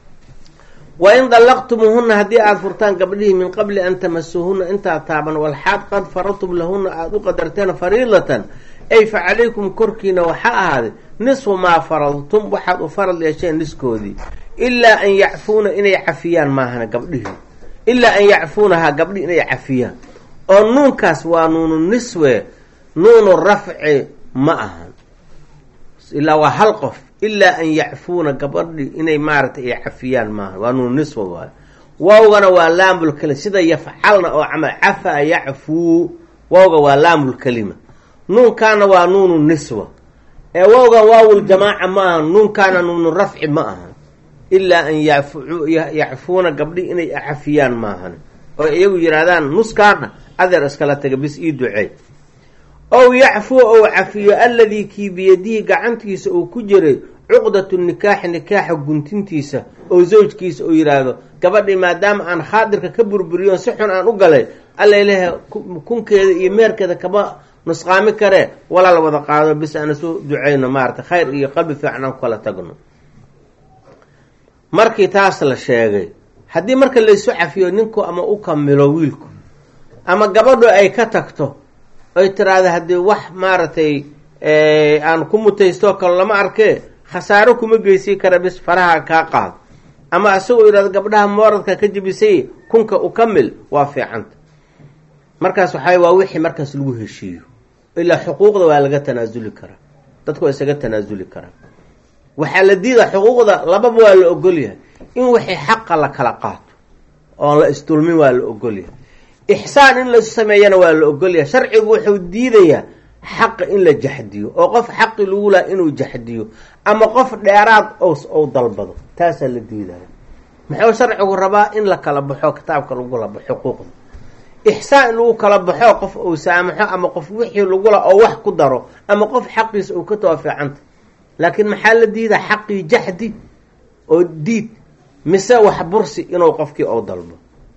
wa in dallaqtumuuhunna haddii aada furtaan gabdhihii min qabli an tamasuuhunna intaad taaban walxaad qad faradtum lahunna aada u qadarteen fariidatan ay fa calaykum korkiina waxaa ahaaday nisfu maa faradtum waxaad u farad yeesheen niskoodii ilaa an yacfuuna inay cafiyaan maahana gabdhihii ilaa an yacfuunahaa gabdhihi inay cafiyaan oo nuunkaas waa nuunu niswe nuunu rafci ma ahan ilaa waa hal qof ilaa an yacfuuna gabadhi inay maaragtay ay cafiyaan maaha waa nuunu niswa waayo. waawgana waa laamulkelima sida yafcalna oo camal cafaa yacfuu waawga waa laamulkelima. nuunkaana waa nuunu niswa ee waawgan waawuljamaaca ma aha nuunkaana nuunu rafci ma aha. ilaa an yacfuuna gabdhi inay cafiyaan maahan oo iyagu yidhaahdaan nuskaana adeer iskala taga bis ii duceey ow yacfuu ou cafiyo alladii kii biyadihi gacantiisa uu ku jiray cuqdatu nikaaxi nikaaxa guntintiisa oo zawjkiisa uu yidhaahdo gabadhii maadaama aan khaadirka ka burburiyoon si xun aan u galay alla ilaha kunkeeda iyo meerkeeda kama nusqaami karee walaal wada qaado bis aan isu ducayno maarata khayr iyo qalbi fiican aan ku kala tagno. markii taas la sheegay haddii marka laysu cafiyo ninku ama u kamilo wiilku ama gabadho ay ka tagto ay tiraahdo haddii wax maaragtay aan ku mutaystoo kale lama arkee khasaaro kuma geysi kara bis faraha kaa qaado ama isagoo yidhahdo gabdhaha mooradka ka jebisay kunka u kamil waa fiicanta. markaas waxaa waa wixii markaas lagu heshiiyo ilaa xuquuqda waa laga tanaasuli karaa dadku waa isaga tanaasuli karaa. waxaa la diida xuquuqda lababa waa la ogolyahay in wixii xaqa la kala qaato oon la isdulmin waa la ogolyahay. ixsaan in laisu sameeyana waa la ogolyahay. sharcigu wuxuu diidayaa xaqa in la jaxdiyo oo qof xaqi lagu laha inuu jaxdiyo ama qof dheeraad ou dalbado taasaa la diidaya. muxuu sharcigu rabaa in la kala baxo kitaabka lagula baxo xuquuqda. ixsaan in lagu kala baxo qof uu saamaxo ama qof wixii lagula oo wax ku daro ama qof xaqiisa uu ka tawaaficanta. laakiin maxaa la diida xaqii jaxdi oo diid mise wax bursi inuu qofkii ou dalbo.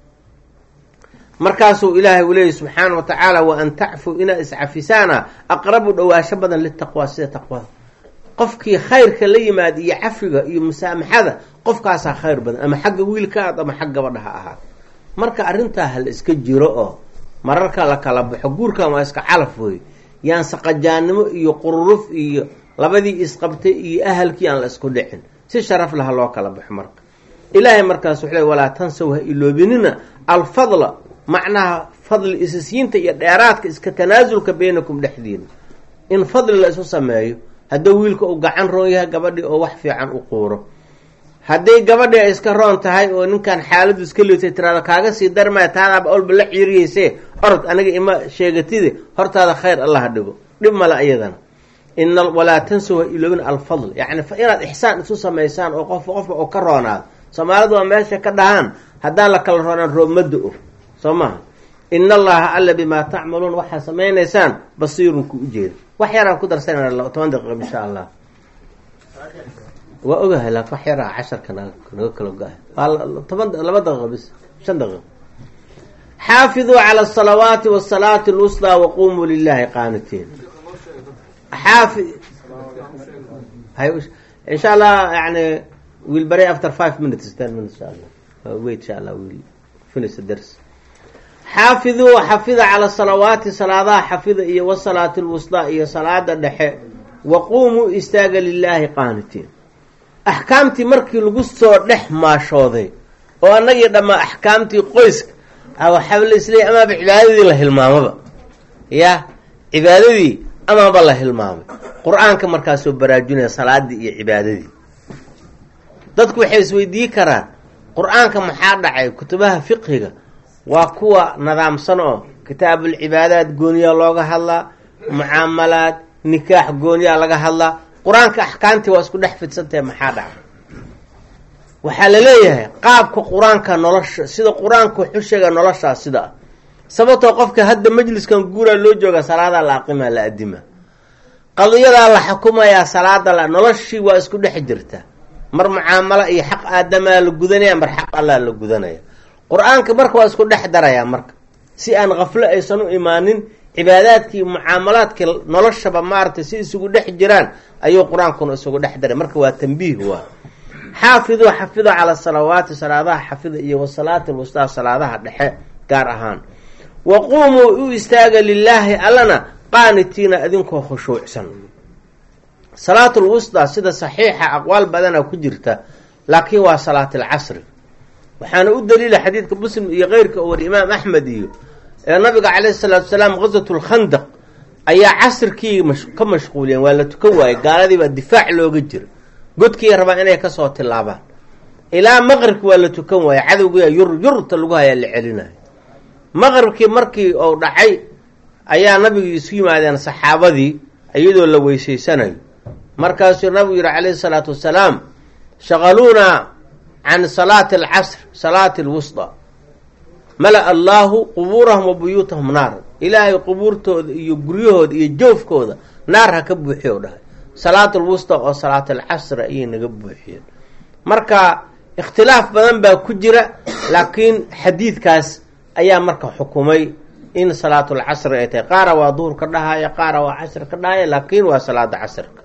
markaasuu ilaahay u leeyay subxaana wa tacaala wa an tacfuu inaa iscafisaana aqrabu dhawaasho badan litaqwaa sida taqwada. qofkii khayrka la yimaada iyo cafiga iyo musaamaxada qofkaasaa khayr badan ama xagga wiilka aad ama xag gabadha ha ahaad. marka arrintaa ha la iska jiro oo mararka la kala baxo guurkan waa iska calaf wey yaan saqajaannimo iyo qururuf iyo labadii isqabtay iyo ahalkii aan la isku dhicin si sharaf laha loo kala baxo. marka ilaahay markaas wuxuu leey walaa tansaw ha iloobinina alfadla macnaha fadli isisiinta iyo dheeraadka iska tanaasulka baynakum dhexdiina in fadli la isu sameeyo. hadduu wiilka uu gacan roon yahay gabadhii oo wax fiican u quuro, hadday gabadhii ay iska roon tahay oo ninkan xaaladu iska liitay tiraada kaaga sii darmaya taadaaba olba la ciiriyeyse orod aniga ima sheegatide hortaada khayr allah dhigo dhib male iyadana. walaa tansaw ha iloobin alfadl yani inaad ixsaan isu samaysaan oo qofba oo ka roonaado. soomaalidu waa meesha ka dhahaan haddaan la kala roonaan roobmada o soo maha. in allaha alla bimaa tacmaluun waxaa samaynaysaan basiirun ku ujeeda. wax yaraan ku darsanayna 10 daqiiq insha allah waa ogahay laakin wax yaraa 10 naga kala go-ay 2 daqiiq bis 5 daqiiq. xaafiduu cala asalawaati wasalaati alwustaa waquumuu lilahi qaanitiin. insha allah yani we'll bury after 5 minutes 10 minutes insha allah wait insha allah we'll finish the dars. xaafiduu xafida cala salawaati salaadaha xafida iyo wasalaati lwustaa iyo salaada dhexe waquumuu istaaga lilaahi qaanitiin. axkaamtii markii lagu soo dhex maashooday oo annagii dhammaa axkaamtii qoyska waxaa la isleeyay amaaba cibaadadii la hilmaamaba ya cibaadadii amaaba la hilmaamay. qur-aanka markaasoo baraajinaya salaadii iyo cibaadadii. dadku waxay isweydiin karaan qur-aanka maxaa dhacay? kutubaha fiqhiga waa kuwa nadaamsan oo kitaabulcibaadaad gooniyaa looga hadlaa, mucaamalaad nikaax gooniyaa laga hadlaa. qur-aanka axkaamtii waa isku dhex fidsantahe maxaa dhacay? waxaa la leeyahay qaabka qur-aanka nolosha sida qur-aanka wuxuu sheega noloshaa sida ah. sababtoo qofka hadda majliskan guuraa loo jooga salaadaa la aqimaa la adima qadiyadaa la xukumayaa salaada noloshii waa isku dhex jirta. mar mucaamalo iyo xaq aadamaa la gudanaya mar xaq allah la gudanaya. qur-aanka marka waa isku dhex darayaa marka si aan kaflo aysan u imaanin. cibaadaadkii mucaamalaadkii noloshaba maaragtay si isugu dhex jiraan ayuu qur-aankuna isugu dhex daray. marka waa tambiih waa xaafiduu xafida cala salawaati salaadaha xafida iyo wasalaati lwustaa salaadaha dhexe gaar ahaan. waquumuu u istaaga lilaahi allana qaanitiina idinkoo khushuucsan. salaat lwustaa sida saxiixa aqwaal badana ku jirta laakiin waa salaat alcasri. waxaana u daliila xadiidka muslim iyo keyrka oo wari imaam axmed iyo nabiga calayhi salaatu wasalaam ghazwat lkhandaq ayaa casrkii ka mashquuliyeen waa la tukan waayey. gaaladiibaa difaac looga jira godkii rabaa inay kasoo tilaabaan ilaa maqribki waa la tukan waayey. cadowgiia yurta lagu hayaa la celinayo. maqribkii markii uu dhacay ayaa nabigi isu yimaadeen saxaabadii iyadoo la weysaysanayo. markaasuu nabigu yihi calayhi salaatu wasalaam shaqaluuna can salaati alcasr salaati alwusطى mala allahu qubuurahum wa buyuutahum naaran. ilaahay qubuurtooda iyo guryahooda iyo joofkooda naar ha ka buuxiyo dhahay. salaatul wusta oo salaatul casr ayay naga buuxiyeen. marka ikhtilaaf badan baa ku jira, laakiin xadiidkaas ayaa marka xukumay in salaatul casr ay tahay. qaara waa duhur ka dhahaya, qaara waa casr ka dhahaya, laakiin waa salaada casrka.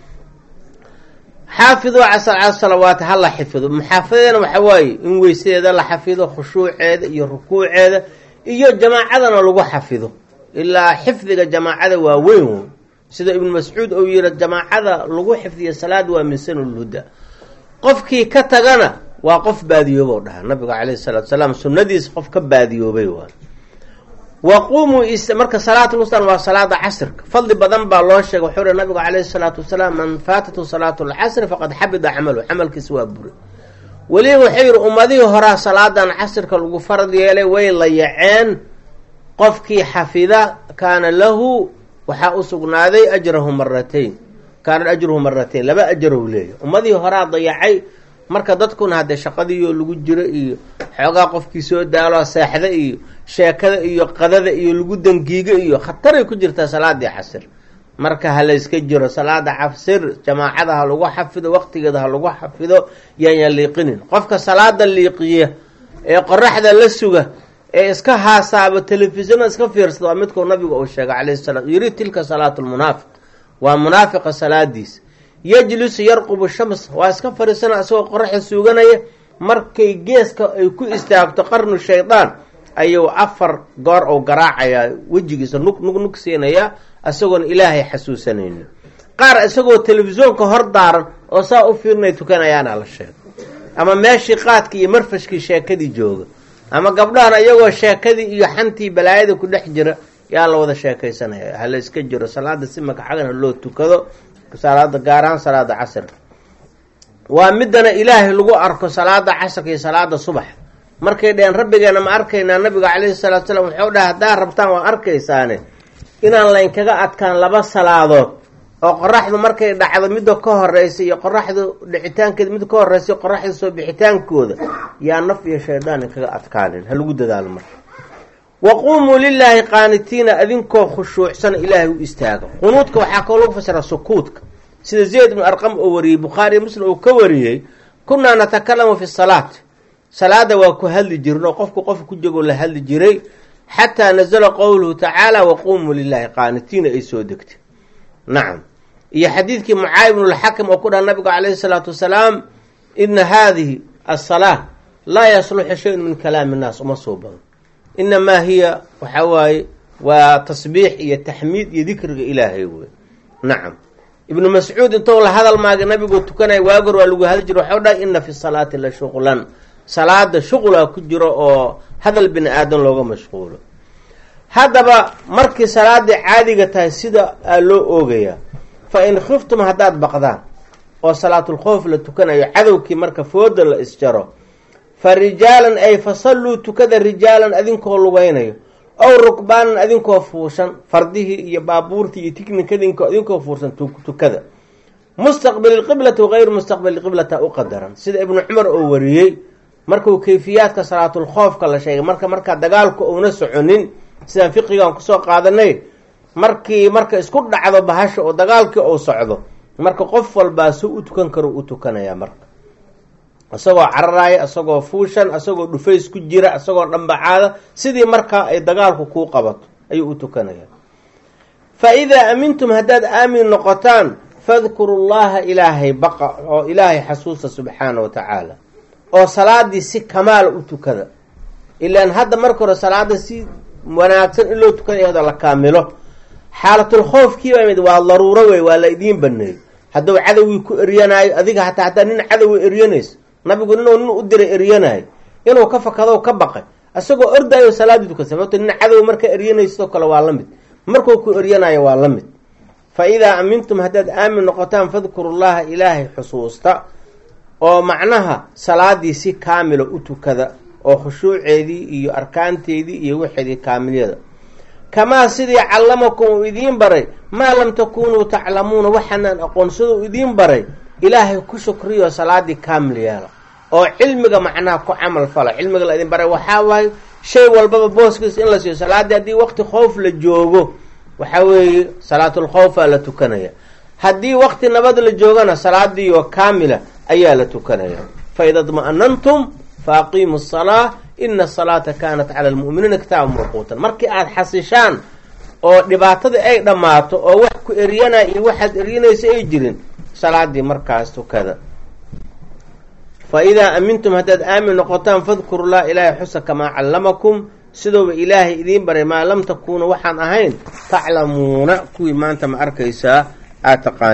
xaafiduu cala salawaat ha la xafido. muxaafadadana waxa waaye in weysadeeda la xafido, khushuuceeda iyo rukuuceeda iyo jamaacadana lagu xafido. ilaa xifdiga jamaacada waa weyn wey, sida ibnu mascuud uu yihi jamaacada lagu xifdiyo salaad waa min sanulhuda. qofkii ka tagana waa qof baadiyoobo dhaha nabiga calayhi salaatu wasalaam, sunnadiisa qof ka baadiyoobay waa. waquumuu marka salaatul wusta waa salaada casrka, fadli badan baa loo sheegay. wuxuu yihi nabiga calayhi salaatu wasalaam man faatatu salaatu lcasri faqad xabida camalu, camalkiisa waa bure. weliba wuxuu yihi ummadihii horaa salaadan casrka lagu farad yeelay way layaceen. qofkii xafida kaana lahu waxaa u sugnaaday ajrahu maratayn, kaana ajruhu maratayn, laba ajarow leeya. ummadihii horaa dayacay. marka dadkuna haddee shaqadiiyo lagu jiro iyo xoogaa qofkii soo daalo seexda iyo sheekada iyo qadada iyo lagu dangiigo iyo khataray ku jirtaa salaadii casir. marka ha layska jiro salaada casir, jamaacada ha lagu xafido, waqtigeeda ha lagu xafido, yaanya liiqinin. qofka salaada liiqiya ee qoraxda la suga ee iska haasaabo telefisona iska fiirsado waa midkuu nabigu uu sheegay calayhi salaam, yiri tilka salaatu lmunaafiq, waa munaafiqa salaadiisa. yajlisu yarqubu shams, waa iska fariisana isagoo qoraxda suuganaya. markay geeska ay ku istaagto qarnu shaydaan ayuu 4 goor ou garaacayaa, wejigiisa nug siinayaa isagoon ilaahay xasuusanaynin. qaar isagoo telefishoonka hor daaran oo saa u fiirinay tukanayaana la sheego, ama meeshii qaadkii iyo marfashkii sheekadii jooga, ama gabdhahan iyagoo sheekadii iyo xantii balaayada ku dhex jira yaa la wada sheekaysanaya. ha la iska jiro salaada si magacagan ha loo tukado, salaada gaar ahaan salaada casrka. waa midana ilaahay lagu arko salaada casrka iyo salaada subax. markay dhaheen rabbigeena ma arkaynaa, nabiga calayhi salaatu salaam wuxuu dhahay haddaa rabtaan waa arkaysaane inaan laynkaga adkaan 2 salaadood oo qoraxdu markay dhacdo midda ka horeysa iyo qoraxdu dhicitaankeeda midda ka horeysa iyo qoraxda soo bixitaankooda yaa naf iyo shaydaan inkaga adkaanin. ha lagu dadaalo marka. waquumuu lilaahi qaanitiina, adinkoo khushuucsan ilaahay u istaaga. qunuudka waxaa kaloo lagu fasira sukuudka, sida zayd ibnu arqam oo wariyey, bukhaari muslim uu ka wariyey. kunaa natakalamu fi salaat, salaada waa ku hadli jirno, qofku ku jegoo la hadli jiray, xataa nazala qowluhu tacaala waquumuu lilaahi qaanitiina ay soo degtay. nacam. iyo xadiidkii mucaawiya ibnu lxakam oo ku dhaha nabiga calayhi salaatu wasalaam ina haadihi asalaa laa yasluxu shayun min kalaami innaas, uma soo badan. inamaa hiya waxaa waaye waa tasbiix iyo taxmiid iyo dikriga ilaahay wey. nacam. ibnu mascuud intou la hadal maaga nabigu tukanaya waagor waa lagu hadli jiro, waxau dhahay ina fi salaati la shuqlan, salaada shuqlaa ku jiro oo hadal bini aadan looga mashquulo. haddaba markii salaadii caadiga tahay sida aa loo oogayaa. fa in khiftum haddaad baqdaan oo salaatulkhoof la tukanayo, cadowkii marka fooda la isjaro, fa rijaalan ay fasalluu tukada rijaalan adinkoo lugaynayo, ow rukbaanan adinkoo fuushan, fardihii iyo baabuurtii iyo tiknikadinko adinkoo fuursan tukada. mustaqbil qiblati wagayru mustaqbil qiblata u qadaran, sida ibnu cumar oo wariyey markuu kayfiyaadka salaatulkhoofka la sheegay. marka dagaalku uuna soconin, sidaan fiqigaan kusoo qaadanay, marka isku dhacdo bahasha oo dagaalkii uu socdo, marka qof walbaa si u tukan karo u tukanaya. marka isagoo cararaaya, isagoo fuushan, isagoo dhufays ku jira, isagoo dhambacaada, sidii markaa ay dagaalku kuu qabato ayuu u tukanaya. fa idaa amintum haddaad aamin noqotaan fadkuru llaha ilaahay baqa oo ilaahay xasuusta subxaana wa tacaala, oo salaadii si kamaala u tukada. ilaan hadda marka hore salaada si wanaagsan in loo tukanayo la kaamilo. xaalatulkhoofkiibaa mid waa daruuro wey, waa la idiin baneey. hadduu cadowgii ku eryanaayo, adiga hataa nin cadowa eryanayso, nabigu nin u diray eryanayo, inuu ka fakado ka baqay isagoo ordaayo salaadii tukasa. sababto nin cadow marka eryanaysidoo kale waa la mid, markuu ku eryanayo waa la mid. fa idaa amintum haddaad aamin noqotaan fadkuru llaha ilaahay xusuusta, oo macnaha salaadii si kaamila u tukada, oo khushuuceedii iyo arkaanteedii iyo waxeedii kaamilyada. kamaa sidii callamakum uu idiin baray maa lam takunuu taclamuuna, waxaanaan aqoonsado u idiin baray. ilaahay ku shukriyo salaadii kaamil yeela, oo cilmiga macnaha ku camal fala. cilmiga la idin baray waxaa waaye shay walbaba booskiisa in la siiyo. salaadii haddii waqti khoof la joogo waxaa weeye salaatul khawfaa la tukanaya, haddii waqti nabad la joogana salaadii oo kaamila ayaa la tukanaya. faida dma'nantum faaqiimu asalaa ina asalaata kaanat cala almu'miniina kitaaban mawquutan. markii aada xasishaan oo dhibaatadii ay dhammaato oo wax ku eryanaya iyo waxaad eryanaysa ay jirin, salaadii markaas tukada. fa idaa amintum haddaad aamin noqotaan fadkuru laa ilaahay xusa kamaa callamakum, sidooba ilaahay idiin baray maa lam takuunu waxaan ahayn taclamuuna kuwii maanta ma arkaysaa aad taqaan.